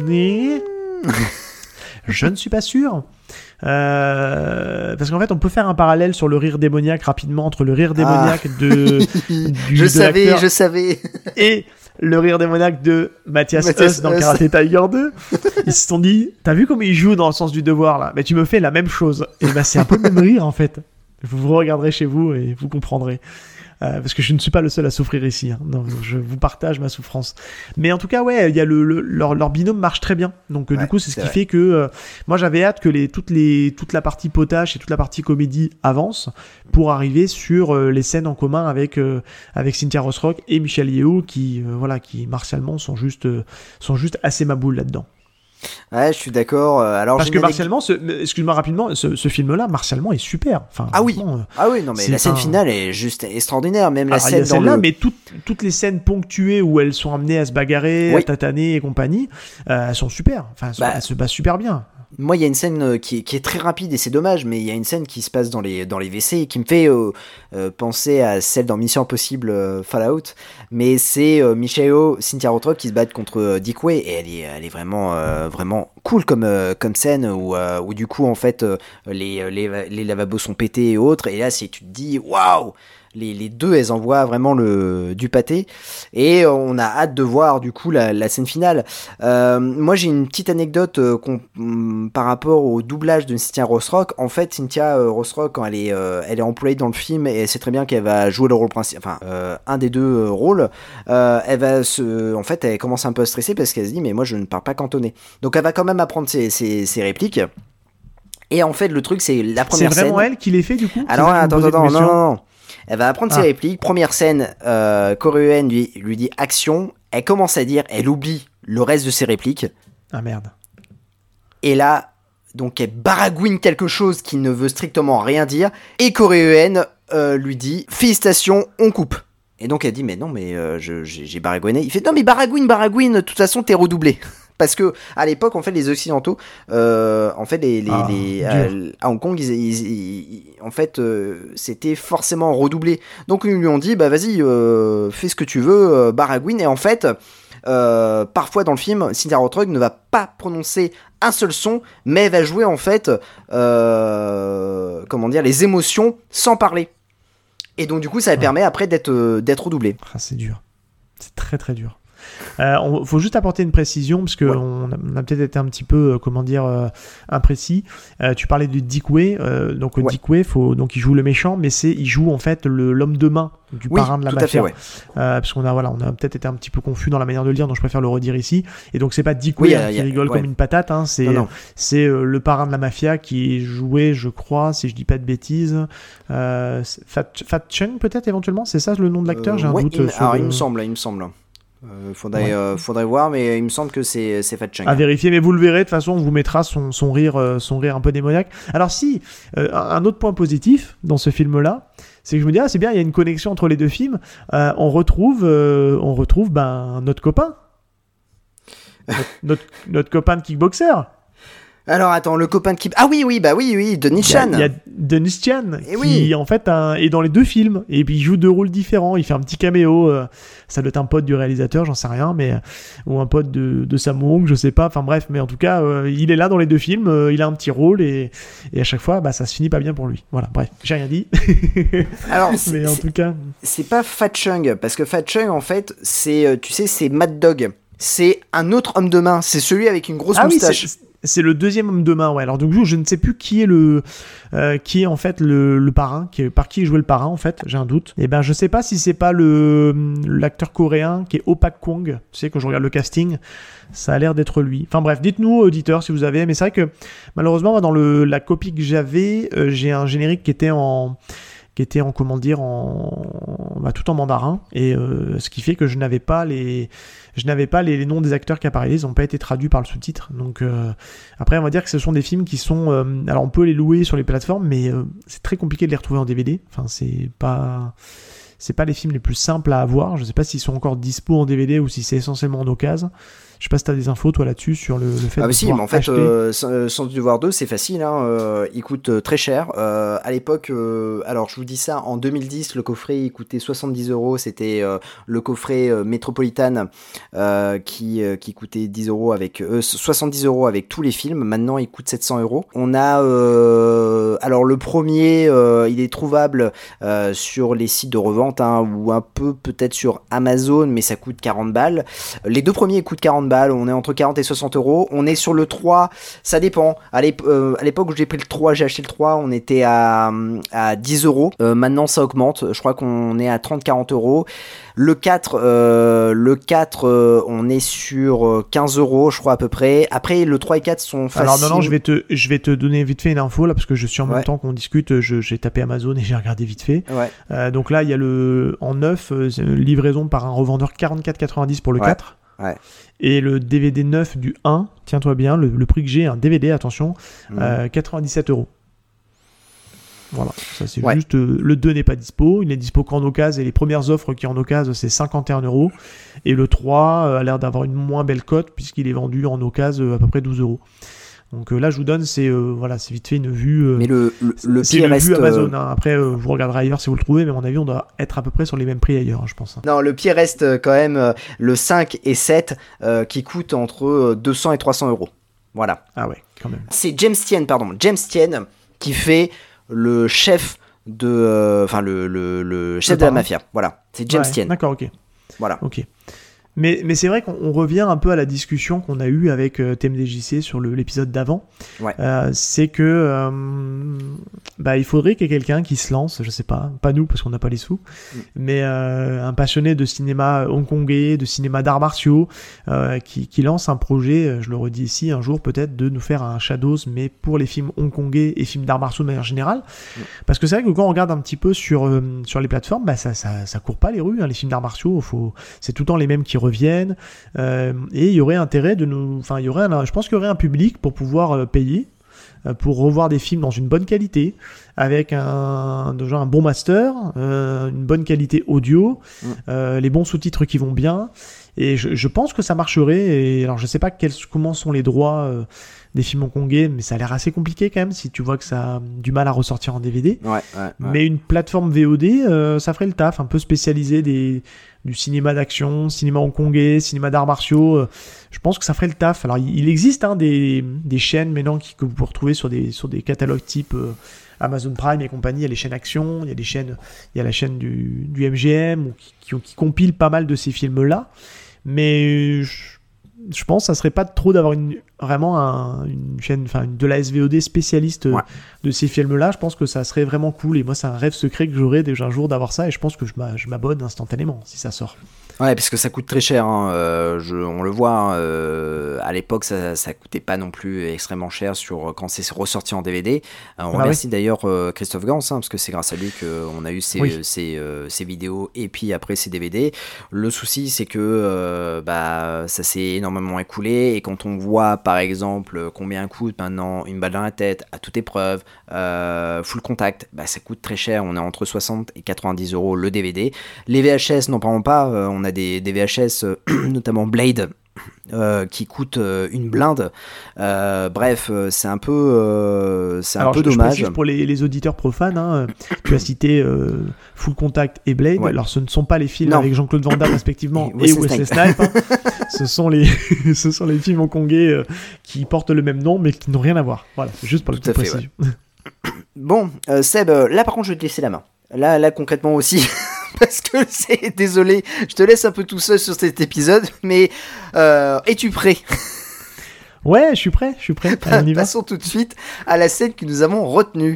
Je ne suis pas sûr. Parce qu'en fait, on peut faire un parallèle sur le rire démoniaque rapidement entre le rire démoniaque de je savais. Et le rire démoniaque de Mathias Huss dans Karate Tiger 2. Ils se sont dit, t'as vu comment il joue dans le sens du devoir là? Mais tu me fais la même chose. Et c'est un peu le même rire en fait. Vous regarderez chez vous et vous comprendrez. parce que je ne suis pas le seul à souffrir ici. Hein. Non, je vous partage ma souffrance. Mais en tout cas, ouais, il y a leur binôme marche très bien. Donc du coup, c'est ce qui fait que moi j'avais hâte que toute la partie potache et toute la partie comédie avance pour arriver sur les scènes en commun avec Cynthia Rothrock et Michelle Yeoh qui martialement sont juste assez maboules là-dedans. Ouais, je suis d'accord. Alors, parce que martialement, excuse-moi rapidement, ce film-là, martialement, est super. Enfin, ah oui, non, mais la scène finale est juste extraordinaire. Même la scène dans celle-là, mais toutes les scènes ponctuées où elles sont amenées à se bagarrer, à tataner et compagnie, elles sont super. Enfin, elles se battent super bien. Moi, il y a une scène qui est très rapide et c'est dommage, mais il y a une scène qui se passe dans les WC qui me fait penser à celle dans Mission Impossible Fallout. Mais c'est Michelle Yeoh, Cynthia Rothrock qui se battent contre Dick Way et elle est vraiment cool comme scène où du coup en fait les lavabos sont pétés et autres. Et là, tu te dis waouh. Les deux, elles envoient vraiment du pâté et on a hâte de voir du coup la scène finale. Moi j'ai une petite anecdote par rapport au doublage de Cynthia Rothrock. En fait, Cynthia Rothrock, quand elle est employée dans le film et elle sait très bien qu'elle va jouer le rôle principal, enfin un des deux rôles, elle commence un peu à stresser parce qu'elle se dit mais moi je ne parle pas cantonais. Donc elle va quand même apprendre ses répliques. Et en fait le truc c'est la première scène. C'est vraiment elle qui les fait du coup. Alors attends, non. Elle va apprendre ses répliques. Première scène, coréenne lui dit action. Elle commence à dire, elle oublie le reste de ses répliques. Ah merde. Et là, donc elle baragouine quelque chose qui ne veut strictement rien dire. Et coréenne lui dit félicitations, on coupe. Et donc elle dit mais non mais j'ai baragouiné. Il fait non mais baragouine, de toute façon t'es redoublé. Parce que à l'époque, en fait, les Occidentaux, en fait, à Hong Kong, c'était forcément redoublé. Donc ils lui ont dit, bah vas-y, fais ce que tu veux, baragouine. Et en fait, parfois dans le film, Cynthia Rothrock ne va pas prononcer un seul son, mais va jouer en fait, les émotions sans parler. Et donc du coup, ça permet après d'être redoublé. Ah, c'est dur, c'est très très dur. Faut juste apporter une précision parce que on a peut-être été un petit peu imprécis. Tu parlais de Dick Way, Dick Way, il joue le méchant, mais il joue en fait l'homme de main du parrain de la mafia. Parce qu'on a peut-être été un petit peu confus dans la manière de le dire, donc je préfère le redire ici. Et donc c'est pas Dick Way qui rigole comme une patate, hein, c'est le parrain de la mafia qui est joué, je crois, si je dis pas de bêtises, Fat Chung peut-être éventuellement, c'est ça le nom de l'acteur, j'ai un doute. Il me semble. Faudrait voir, mais il me semble que c'est Fat Chung. À vérifier, mais vous le verrez, de toute façon, on vous mettra son rire un peu démoniaque. Alors un autre point positif dans ce film-là, c'est que je me dis, c'est bien, il y a une connexion entre les deux films. On retrouve notre copain. notre copain de kickboxer. Alors attends, le copain de qui... Ah oui, Denis Chan. Il y a Denis Chan qui en fait est dans les deux films et puis il joue deux rôles différents. Il fait un petit caméo. Ça doit être un pote du réalisateur, j'en sais rien, mais ou un pote de Sammo Hung, je sais pas. Enfin bref, mais en tout cas, il est là dans les deux films. Il a un petit rôle et à chaque fois, ça se finit pas bien pour lui. Voilà, bref, j'ai rien dit. Alors, mais en tout cas, c'est pas Fat Chung parce que Fat Chung en fait, c'est Mad Dog. C'est un autre homme de main. C'est celui avec une grosse moustache. C'est le deuxième homme de main, ouais. Alors donc je ne sais plus qui est en fait le parrain, par qui jouait le parrain en fait, j'ai un doute. Et je sais pas si c'est pas l'acteur coréen qui est Oh Pak-kwon. Tu sais, quand je regarde le casting, ça a l'air d'être lui. Enfin bref, dites-nous auditeurs si vous avez. Mais c'est vrai que malheureusement moi, dans la copie que j'avais, j'ai un générique qui était en tout en mandarin, et ce qui fait que je n'avais pas les noms des acteurs qui apparaissaient, ils n'ont pas été traduits par le sous-titre. Donc après on va dire que ce sont des films qui sont alors on peut les louer sur les plateformes, mais c'est très compliqué de les retrouver en DVD. Enfin c'est pas les films les plus simples à avoir. Je sais pas s'ils sont encore dispo en DVD ou si c'est essentiellement en occasion. Je sais pas si t'as des infos toi là-dessus sur le fait de si, mais en fait Sans Devoir 2 c'est facile, hein, il coûte très cher. À l'époque, alors je vous dis ça, en 2010 le coffret il coûtait 70€, c'était le coffret Metropolitan qui coûtait 10€ avec 70€ avec tous les films. Maintenant il coûte 700€. On a alors le premier il est trouvable sur les sites de revente, hein, ou un peu peut-être sur Amazon, mais ça coûte 40 balles. Les deux premiers coûtent 40 balles. balles, on est entre 40 et 60 euros. On est sur le 3, ça dépend. À l'époque où j'ai pris le 3, j'ai acheté le 3, on était à 10 euros. Maintenant, ça augmente. Je crois qu'on est à 30-40 euros. Le 4, on est sur 15 euros, je crois, à peu près. Après, le 3 et 4 sont faciles. Alors, non, je vais te donner vite fait une info, là, parce que je suis en même temps qu'on discute, j'ai tapé Amazon et j'ai regardé vite fait. Ouais. Donc là, il y a en neuf, livraison par un revendeur 44,90 pour le 4. Ouais. Et le DVD neuf du 1, tiens-toi bien, le prix que j'ai, un DVD, attention, 97 euros. Voilà, ça c'est juste. Le 2 n'est pas dispo, il n'est dispo qu'en occasion, et les premières offres qui en occasion c'est 51 euros. Et le 3 a l'air d'avoir une moins belle cote, puisqu'il est vendu en occasion à peu près 12 euros. Donc là, je vous donne, c'est vite fait une vue. Mais le pire reste. Vue Amazon. Hein. Après, vous regarderez ailleurs si vous le trouvez, mais à mon avis, on doit être à peu près sur les mêmes prix ailleurs, je pense. Hein. Non, le pire reste quand même le 5 et 7 qui coûtent entre 200 et 300 euros. Voilà. Ah ouais, quand même. C'est James Tien qui fait le chef de. Enfin, le chef de la mafia. Voilà. C'est James Tien. D'accord, ok. Voilà. Ok. Mais c'est vrai qu'on revient un peu à la discussion qu'on a eue avec TMDJC sur l'épisode d'avant. Ouais. C'est que il faudrait qu'il y ait quelqu'un qui se lance, je sais pas nous parce qu'on n'a pas les sous, mais un passionné de cinéma hongkongais, de cinéma d'arts martiaux, qui lance un projet, je le redis ici, un jour peut-être de nous faire un Shadows, mais pour les films hongkongais et films d'arts martiaux de manière générale. Parce que c'est vrai que quand on regarde un petit peu sur les plateformes, ça court pas les rues, hein, les films d'arts martiaux, c'est tout le temps les mêmes qui reviennent, et il y aurait intérêt je pense qu'il y aurait un public pour pouvoir payer pour revoir des films dans une bonne qualité, avec un bon master, une bonne qualité audio, les bons sous-titres qui vont bien, et je pense que ça marcherait. Et alors je sais pas comment sont les droits des films hongkongais, mais ça a l'air assez compliqué quand même si tu vois que ça a du mal à ressortir en DVD. Mais une plateforme VOD, ça ferait le taf, un peu spécialisé du cinéma d'action, cinéma hongkongais, cinéma d'arts martiaux. Je pense que ça ferait le taf. Alors il existe des chaînes maintenant que vous pouvez retrouver sur des catalogues type Amazon Prime et compagnie. Il y a les chaînes action, il y a la chaîne du MGM qui compile pas mal de ces films-là. Mais je pense que ça serait pas trop d'avoir vraiment une chaîne, de la SVOD spécialiste de ces films-là. Je pense que ça serait vraiment cool, et moi c'est un rêve secret que j'aurais déjà un jour d'avoir ça, et je pense que je m'abonne instantanément si ça sort. Ouais, parce que ça coûte très cher, hein. On le voit, à l'époque ça coûtait pas non plus extrêmement cher quand c'est ressorti en DVD. On remercie d'ailleurs Christophe Gans, hein, parce que c'est grâce à lui qu'on a eu ces vidéos et puis après ces DVD. Le souci c'est que ça s'est énormément écoulé, et quand on voit par exemple combien coûte maintenant Une balle dans la tête à toute épreuve, Full Contact, ça coûte très cher. On est entre 60 et 90 euros le DVD. Les VHS, n'en parlons pas, on a des VHS, notamment Blade, qui coûte une blinde. Bref, c'est un peu dommage. Je précise pour les auditeurs profanes, hein, tu as cité Full Contact et Blade. Ouais. Alors ce ne sont pas les films avec Jean-Claude Van Damme respectivement et Wesley Snipes. Hein. ce sont les films hongkongais qui portent le même nom mais qui n'ont rien à voir. Voilà, c'est juste pour le petit précision. Ouais. Bon, Seb, là par contre je vais te laisser la main. Là concrètement aussi. Parce que désolé, je te laisse un peu tout seul sur cet épisode, mais es-tu prêt ? Ouais, je suis prêt. Allez, on y va. Passons tout de suite à la scène que nous avons retenue.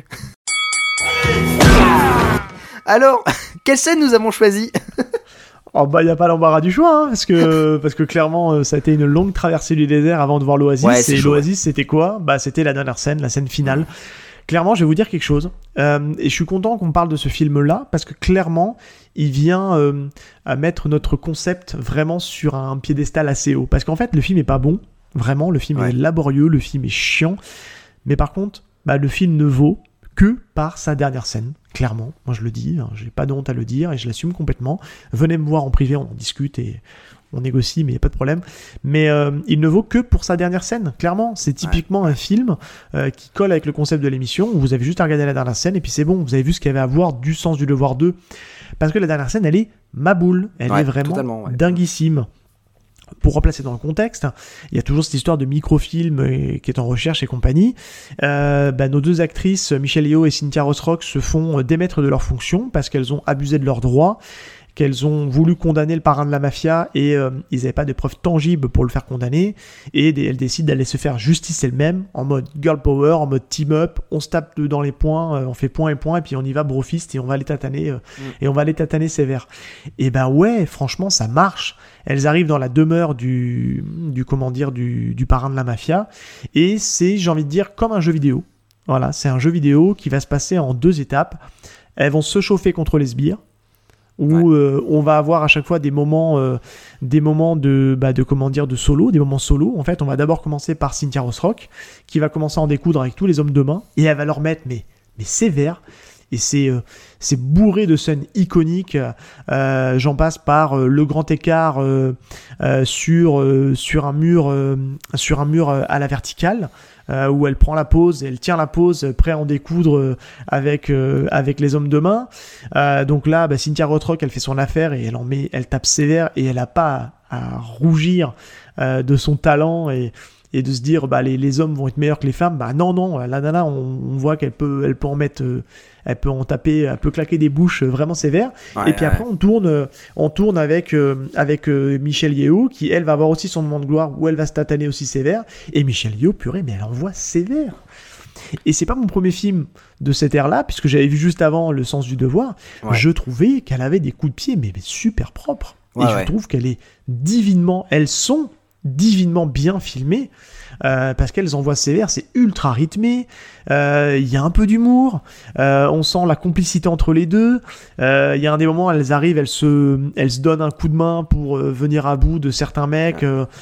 Alors, quelle scène nous avons choisie ? Il n'y a pas l'embarras du choix, hein, parce que clairement, ça a été une longue traversée du désert avant de voir l'Oasis. Ouais, et l'Oasis, c'était quoi ? C'était la dernière scène, la scène finale. Clairement, je vais vous dire quelque chose, et je suis content qu'on parle de ce film-là, parce que clairement, il vient à mettre notre concept vraiment sur un piédestal assez haut. Parce qu'en fait, le film est pas bon, vraiment, le film est laborieux, le film est chiant, mais par contre, le film ne vaut que par sa dernière scène, clairement. Moi, je le dis, hein, j'ai pas de honte à le dire, et je l'assume complètement. Venez me voir en privé, on en discute, et on négocie, mais il n'y a pas de problème. Mais il ne vaut que pour sa dernière scène, clairement. C'est typiquement un film qui colle avec le concept de l'émission, où vous avez juste à regarder la dernière scène, et puis c'est bon, vous avez vu ce qu'il y avait à voir du Sens du Devoir 2. Parce que la dernière scène, elle est ma boule. Elle est vraiment dinguissime. Pour replacer dans le contexte, il y a toujours cette histoire de microfilm qui est en recherche et compagnie. Nos deux actrices, Michelle Yeoh et Cynthia Rothrock, se font démettre de leurs fonctions parce qu'elles ont abusé de leurs droits, qu'elles ont voulu condamner le parrain de la mafia et ils n'avaient pas de preuves tangibles pour le faire condamner et elles décident d'aller se faire justice elles-mêmes en mode girl power, en mode team up, on se tape dans les poings, on fait point et point et puis on y va brofist et on va les tataner et on va les tataner sévère. Et ben ouais, franchement ça marche. Elles arrivent dans la demeure du parrain de la mafia et c'est, j'ai envie de dire, comme un jeu vidéo. Voilà, c'est un jeu vidéo qui va se passer en 2 étapes. Elles vont se chauffer contre les sbires, où on va avoir à chaque fois des moments de solo, des moments solo. En fait, on va d'abord commencer par Cynthia Rothrock, qui va commencer à en découdre avec tous les hommes de main, et elle va leur mettre mais sévère. Et c'est bourré de scènes iconiques. J'en passe par le grand écart sur un mur à la verticale, où elle prend la pose, elle tient la pose, prêt à en découdre avec les hommes de main. Donc là, Cynthia Rothrock, elle fait son affaire et elle tape sévère et elle a pas à rougir de son talent et de se dire les hommes vont être meilleurs que les femmes. Non, la nana, on voit qu'elle peut en mettre, elle peut en taper, elle peut claquer des bouches vraiment sévères. Et puis après on tourne avec Michelle Yeoh, qui elle va avoir aussi son moment de gloire où elle va se tataner aussi sévère. Et Michelle Yeoh, purée, mais elle envoie sévère. Et c'est pas mon premier film de cette ère-là, puisque j'avais vu juste avant Le Sens du Devoir. Je trouvais qu'elle avait des coups de pied mais super propres. Et je trouve elles sont divinement bien filmées, parce qu'elles envoient sévère, c'est ultra rythmé, il y a un peu d'humour, on sent la complicité entre les deux, il y a un des moments, elles arrivent, elles se donnent un coup de main pour venir à bout de certains mecs,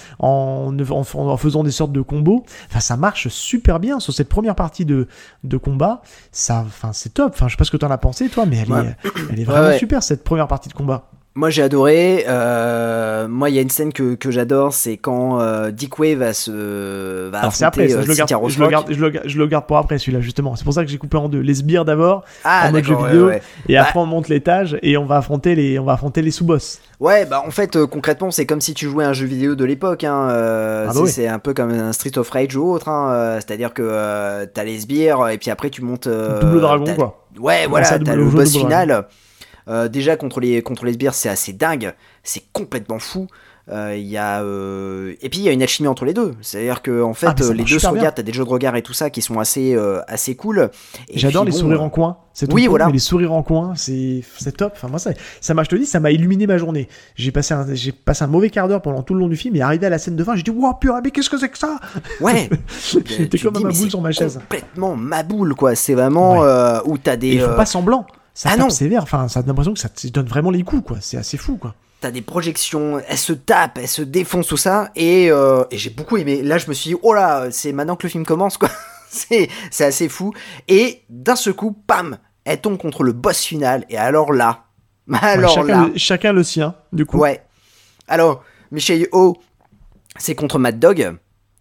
en faisant des sortes de combos. Enfin, ça marche super bien sur cette première partie de combat. C'est top. Enfin, je sais pas ce que t'en as pensé, toi, mais elle est vraiment super, cette première partie de combat. Moi j'ai adoré. Moi il y a une scène que j'adore, c'est quand Dick Way va affronter Cynthia Rothrock. Je le garde pour après celui-là justement. C'est pour ça que j'ai coupé en 2. Les sbires d'abord en mode jeu vidéo et après on monte l'étage et on va affronter les sous-boss. Ouais, en fait concrètement c'est comme si tu jouais à un jeu vidéo de l'époque. C'est un peu comme un Street of Rage ou autre. C'est-à-dire que t'as les sbires et puis après tu montes. Double dragon quoi. Ouais, voilà, t'as le boss final. Déjà contre les sbires c'est assez dingue, c'est complètement fou. Et puis il y a une alchimie entre les deux, c'est-à-dire que en fait les deux se regardent, t'as des jeux de regard et tout ça qui sont assez cool. Et j'adore les sourires en coin, c'est tout mais les sourires en coin c'est top. Enfin moi ça m'a, je te dis, ça m'a illuminé ma journée. J'ai passé un mauvais quart d'heure pendant tout le long du film et arrivé à la scène de fin j'ai dit wow purée mais qu'est-ce que c'est que ça. Ouais. J'étais comme ma boule sur ma chaise. Complètement ma boule quoi, c'est vraiment où t'as des. Ils font pas semblant. Ça tape sévère, enfin, ça a l'impression que ça te donne vraiment les coups, quoi. C'est assez fou, quoi. T'as des projections, elles se tapent, elles se défoncent, tout ça, et j'ai beaucoup aimé. Là, je me suis dit, oh là, c'est maintenant que le film commence, quoi. c'est assez fou. Et d'un seul coup, pam, elle tombe contre le boss final, et alors là, chacun le sien, du coup. Ouais. Alors, Michelle Yeoh, c'est contre Mad Dog,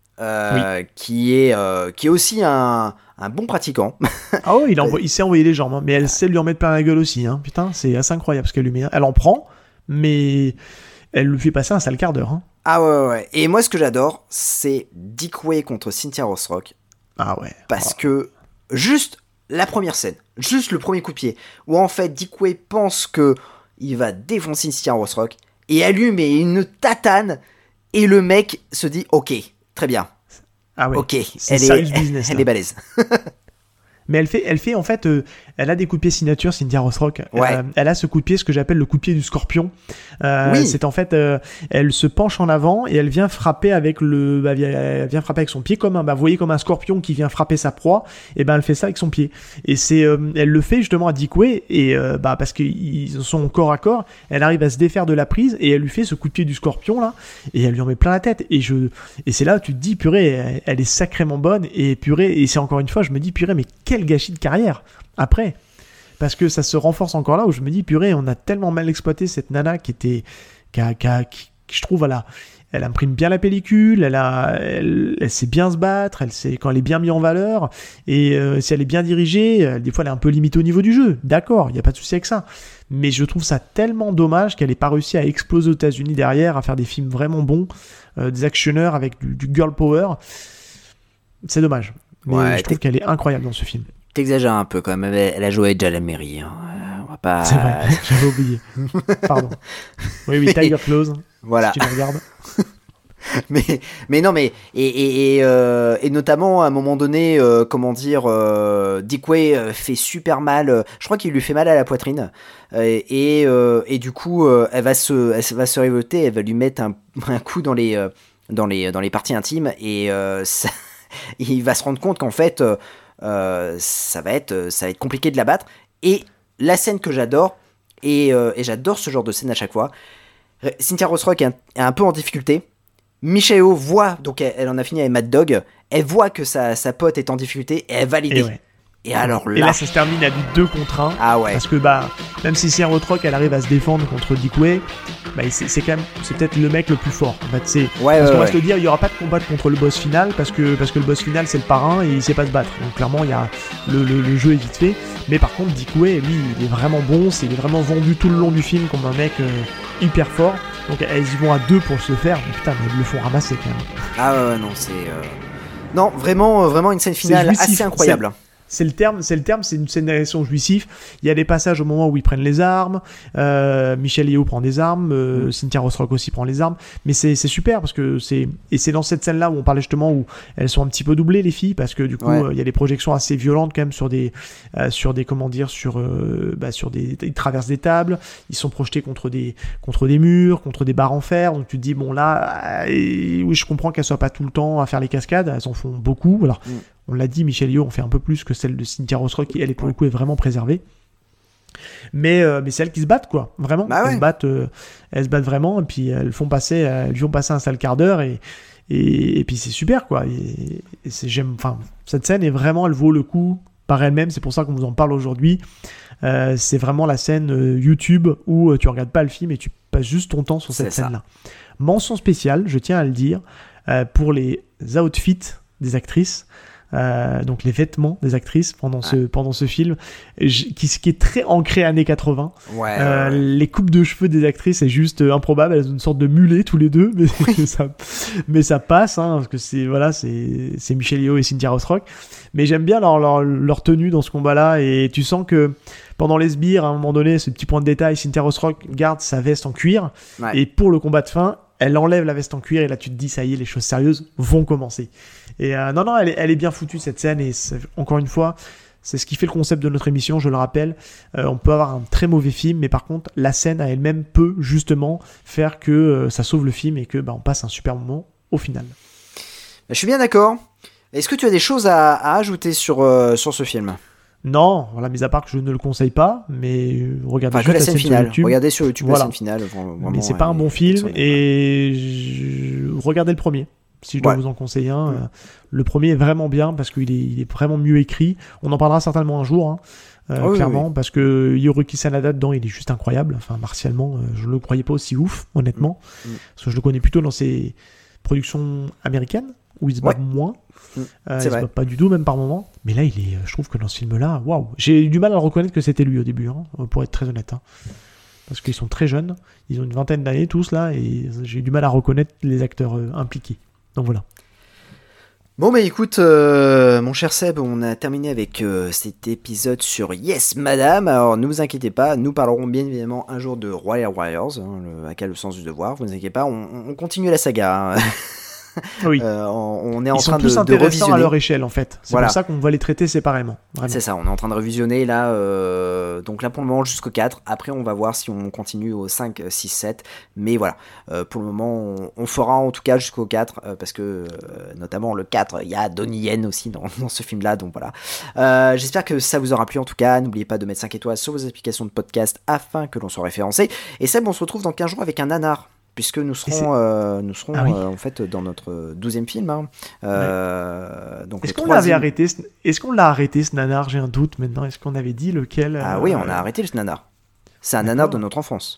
qui est aussi un bon pratiquant. Ah ouais, il sait envoyer les jambes, mais elle sait lui en mettre plein la gueule aussi. Putain, c'est assez incroyable ce qu'elle lui met. Elle en prend, mais elle lui fait passer un sale quart d'heure. Ah ouais. Et moi, ce que j'adore, c'est Dick Way contre Cynthia Rothrock. Ah ouais. Parce que juste la première scène, juste le premier coup de pied, où en fait Dick Way pense que il va défoncer Cynthia Rothrock, et elle lui met une tatane, et le mec se dit ok, très bien. Ah ouais. Ok, elle est balèze. Mais elle fait en fait, elle a des coups de pied signature, Cynthia Rothrock. Elle a ce coup de pied, ce que j'appelle le coup de pied du scorpion. C'est en fait, elle se penche en avant et elle vient frapper avec elle vient frapper avec son pied comme vous voyez comme un scorpion qui vient frapper sa proie. Et elle fait ça avec son pied. Et elle le fait justement à Dick Way et parce qu'ils sont corps à corps, elle arrive à se défaire de la prise et elle lui fait ce coup de pied du scorpion là et elle lui en met plein la tête. Et c'est là où tu te dis purée, elle est sacrément bonne et purée. Et c'est encore une fois, je me dis purée, mais quel gâchis de carrière après, parce que ça se renforce encore là où je me dis purée, on a tellement mal exploité cette nana qui je trouve elle imprime bien la pellicule, elle sait bien se battre, quand elle est bien mise en valeur et si elle est bien dirigée, des fois elle est un peu limitée au niveau du jeu, d'accord, il y a pas de souci avec ça, mais je trouve ça tellement dommage qu'elle ait pas réussi à exploser aux États-Unis derrière, à faire des films vraiment bons, des actionneurs avec du girl power. C'est dommage. Mais je trouve qu'elle est incroyable dans ce film. T'exagères un peu quand même, elle a joué avec Jalal Merhi. pas... C'est vrai, j'avais oublié. Pardon. Oui, Tiger Claws, voilà. si tu le regardes. mais non, mais et notamment à un moment donné, Dick Way fait super mal. Je crois qu'il lui fait mal à la poitrine et du coup, elle va se révolter, elle va lui mettre un coup dans les parties intimes et il va se rendre compte qu'en fait, ça va être compliqué de la battre. Et la scène que j'adore et j'adore ce genre de scène à chaque fois. Cynthia Rothrock est un peu en difficulté. Michelle Yeoh voit, donc elle en a fini avec Mad Dog, elle voit que sa pote est en difficulté et elle va l'aider. Et alors là... Et là, ça se termine à du 2 contre 1. Ah ouais. Parce que, même si Cynthia Rothrock, elle arrive à se défendre contre Dick Way, c'est peut-être le mec le plus fort. En fait, parce qu'on va se le dire, il n'y aura pas de combat contre le boss final, parce que le boss final, c'est le parrain et il sait pas se battre. Donc, clairement, il y a le jeu est vite fait. Mais par contre, Dick Way, lui, il est vraiment bon. Il est vraiment vendu tout le long du film comme un mec hyper fort. Donc, elles y vont à 2 pour se le faire. Mais putain, mais ils le font ramasser quand même. Ah ouais, non, c'est... Non, vraiment une scène finale assez incroyable. C'est le terme, c'est une scénarisation jouissif. Il y a des passages au moment où ils prennent les armes, Michelle Yeoh prend des armes, Cynthia Rothrock aussi prend les armes, mais c'est super parce que c'est dans cette scène-là où on parlait justement où elles sont un petit peu doublées les filles parce que du coup il y a des projections assez violentes quand même sur des ils traversent des tables, ils sont projetés contre des murs, contre des barres en fer, donc tu te dis bon là, oui je comprends qu'elles soient pas tout le temps à faire les cascades, elles en font beaucoup, alors. On l'a dit, Michelle Yeoh en fait un peu plus que celle de Cynthia Rothrock qui, elle, pour le coup, est vraiment préservée. Mais c'est elles qui se battent, quoi. Vraiment. Elles se battent vraiment, et puis elles lui font passer un sale quart d'heure, et puis c'est super, quoi. Cette scène est vraiment, elle vaut le coup par elle-même, c'est pour ça qu'on vous en parle aujourd'hui. C'est vraiment la scène YouTube où tu regardes pas le film et tu passes juste ton temps sur cette scène-là. Mention spéciale, je tiens à le dire, pour les outfits des actrices. Donc les vêtements des actrices pendant ce film qui est très ancré années 80. Les coupes de cheveux des actrices c'est juste improbable, elles ont une sorte de mulet tous les deux, mais ça passe parce que c'est Michelle Yeoh et Cynthia Rothrock, mais j'aime bien leur tenue dans ce combat là, et tu sens que pendant les sbires à un moment donné, ce petit point de détail, Cynthia Rothrock garde sa veste en cuir et pour le combat de fin elle enlève la veste en cuir et là tu te dis ça y est, les choses sérieuses vont commencer. Et non, elle est bien foutue cette scène, et encore une fois, c'est ce qui fait le concept de notre émission, je le rappelle. On peut avoir un très mauvais film, mais par contre, la scène à elle-même peut justement faire que ça sauve le film et que on passe un super moment au final. Je suis bien d'accord. Est-ce que tu as des choses à ajouter sur ce film ? Non, voilà, mis à part que je ne le conseille pas, mais regardez juste la scène finale. Regardez sur YouTube la scène finale. Mais c'est pas un bon film, et regardez le premier. Si je dois vous en conseiller un, le premier est vraiment bien parce qu'il est vraiment mieux écrit. On en parlera certainement un jour, clairement, parce que Hiroki Sanada dedans, il est juste incroyable. Enfin, martialement, je le croyais pas aussi ouf, honnêtement, parce que je le connais plutôt dans ses productions américaines où il se bat moins. Il se bat pas du tout, même par moment. Mais là, je trouve que dans ce film-là, waouh, j'ai eu du mal à le reconnaître que c'était lui au début, pour être très honnête. Parce qu'ils sont très jeunes, ils ont une vingtaine d'années tous là, et j'ai eu du mal à reconnaître les acteurs impliqués. Donc voilà. Bon bah écoute, mon cher Seb, on a terminé avec cet épisode sur Yes Madame. Alors ne vous inquiétez pas, nous parlerons bien évidemment un jour de Royal Warriors, le sens du devoir, vous inquiétez pas, on continue la saga. Oui. On est en Ils train sont tous de intéressants revisionner à leur échelle en fait. C'est pour ça qu'on va les traiter séparément. Vraiment. C'est ça, on est en train de revisionner là. Donc là pour le moment jusqu'au 4. Après on va voir si on continue au 5, 6, 7. Mais voilà, pour le moment on fera en tout cas jusqu'au 4 parce que notamment le 4, il y a Donnie Yen aussi dans ce film là. Donc voilà. J'espère que ça vous aura plu en tout cas. N'oubliez pas de mettre 5 étoiles sur vos applications de podcast afin que l'on soit référencé. Et Seb, on se retrouve dans 15 jours avec un nanar. Puisque nous serons en fait dans notre 12e film. Donc Est-ce qu'on l'avait arrêté Est-ce qu'on l'a arrêté ce nanar? J'ai un doute maintenant. Est-ce qu'on avait dit lequel Ah oui, on a arrêté ce nanar. C'est un nanar de notre enfance.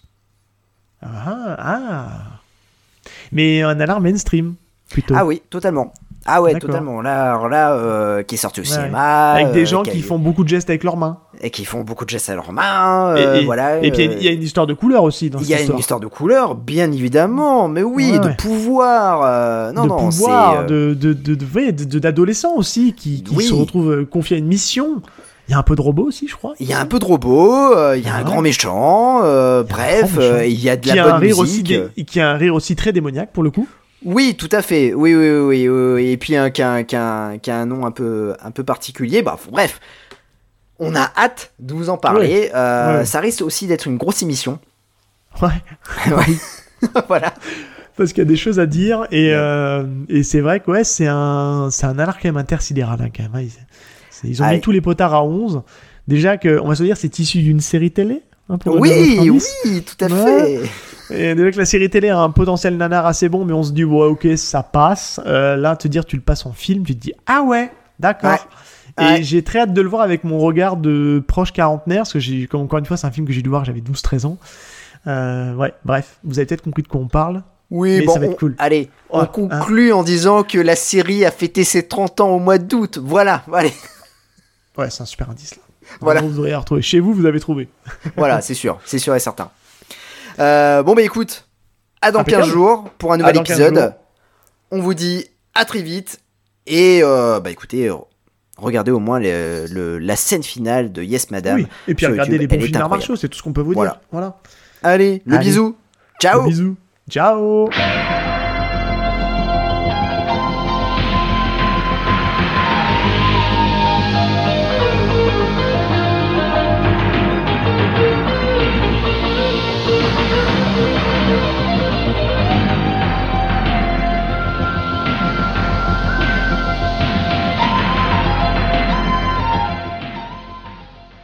Mais un nanar mainstream plutôt. Ah oui, totalement. Ah ouais, totalement. Là, qui est sorti au cinéma. Avec des gens qui font beaucoup de gestes avec leurs mains. Et qui font beaucoup de gestes à leurs mains. Voilà. Et puis il y a une histoire de couleur aussi dans cette histoire. Il y a une histoire de couleur, bien évidemment. Mais oui, de pouvoir. D'adolescents aussi qui se retrouvent confiés à une mission. Il y a un peu de robot aussi, je crois. Il y a un peu de robot, il y a un grand méchant, bref, il y a de la bonne musique. Qui a un rire aussi très démoniaque pour le coup. Oui, tout à fait. Oui. Et puis qui a un nom un peu particulier. Bah, bref, on a hâte de vous en parler. Ouais. Ça risque aussi d'être une grosse émission. Ouais. Voilà. Parce qu'il y a des choses à dire et c'est vrai que c'est un alarme quand même intersidéral quand même. Hein. Ils ont mis tous les potards à 11. Déjà que on va se dire c'est issu d'une série télé. Hein, oui, tout à fait. Et déjà que la série télé a un potentiel nanar assez bon, mais on se dit ouais ok ça passe. Là te dire tu le passes en film, tu te dis ah ouais d'accord. Et j'ai très hâte de le voir avec mon regard de proche quarantenaire parce que encore une fois c'est un film que j'ai dû voir quand j'avais 12-13 ans. Bref, vous avez peut-être compris de quoi on parle. Oui, mais bon, ça va être cool. Allez, on conclut en disant que la série a fêté ses 30 ans au mois d'août. Voilà, allez. Ouais, c'est un super indice là. Voilà. Vous devriez retrouver. Chez vous, vous avez trouvé. Voilà, c'est sûr et certain. Écoute, à dans 15 jours pour un nouvel épisode. On vous dit à très vite et écoutez, regardez au moins la scène finale de Yes Madame. Oui. Et puis regardez les bons films d'arts martiaux, c'est tout ce qu'on peut vous dire. Voilà. Allez, bisou. Ciao. Le bisou. Ciao.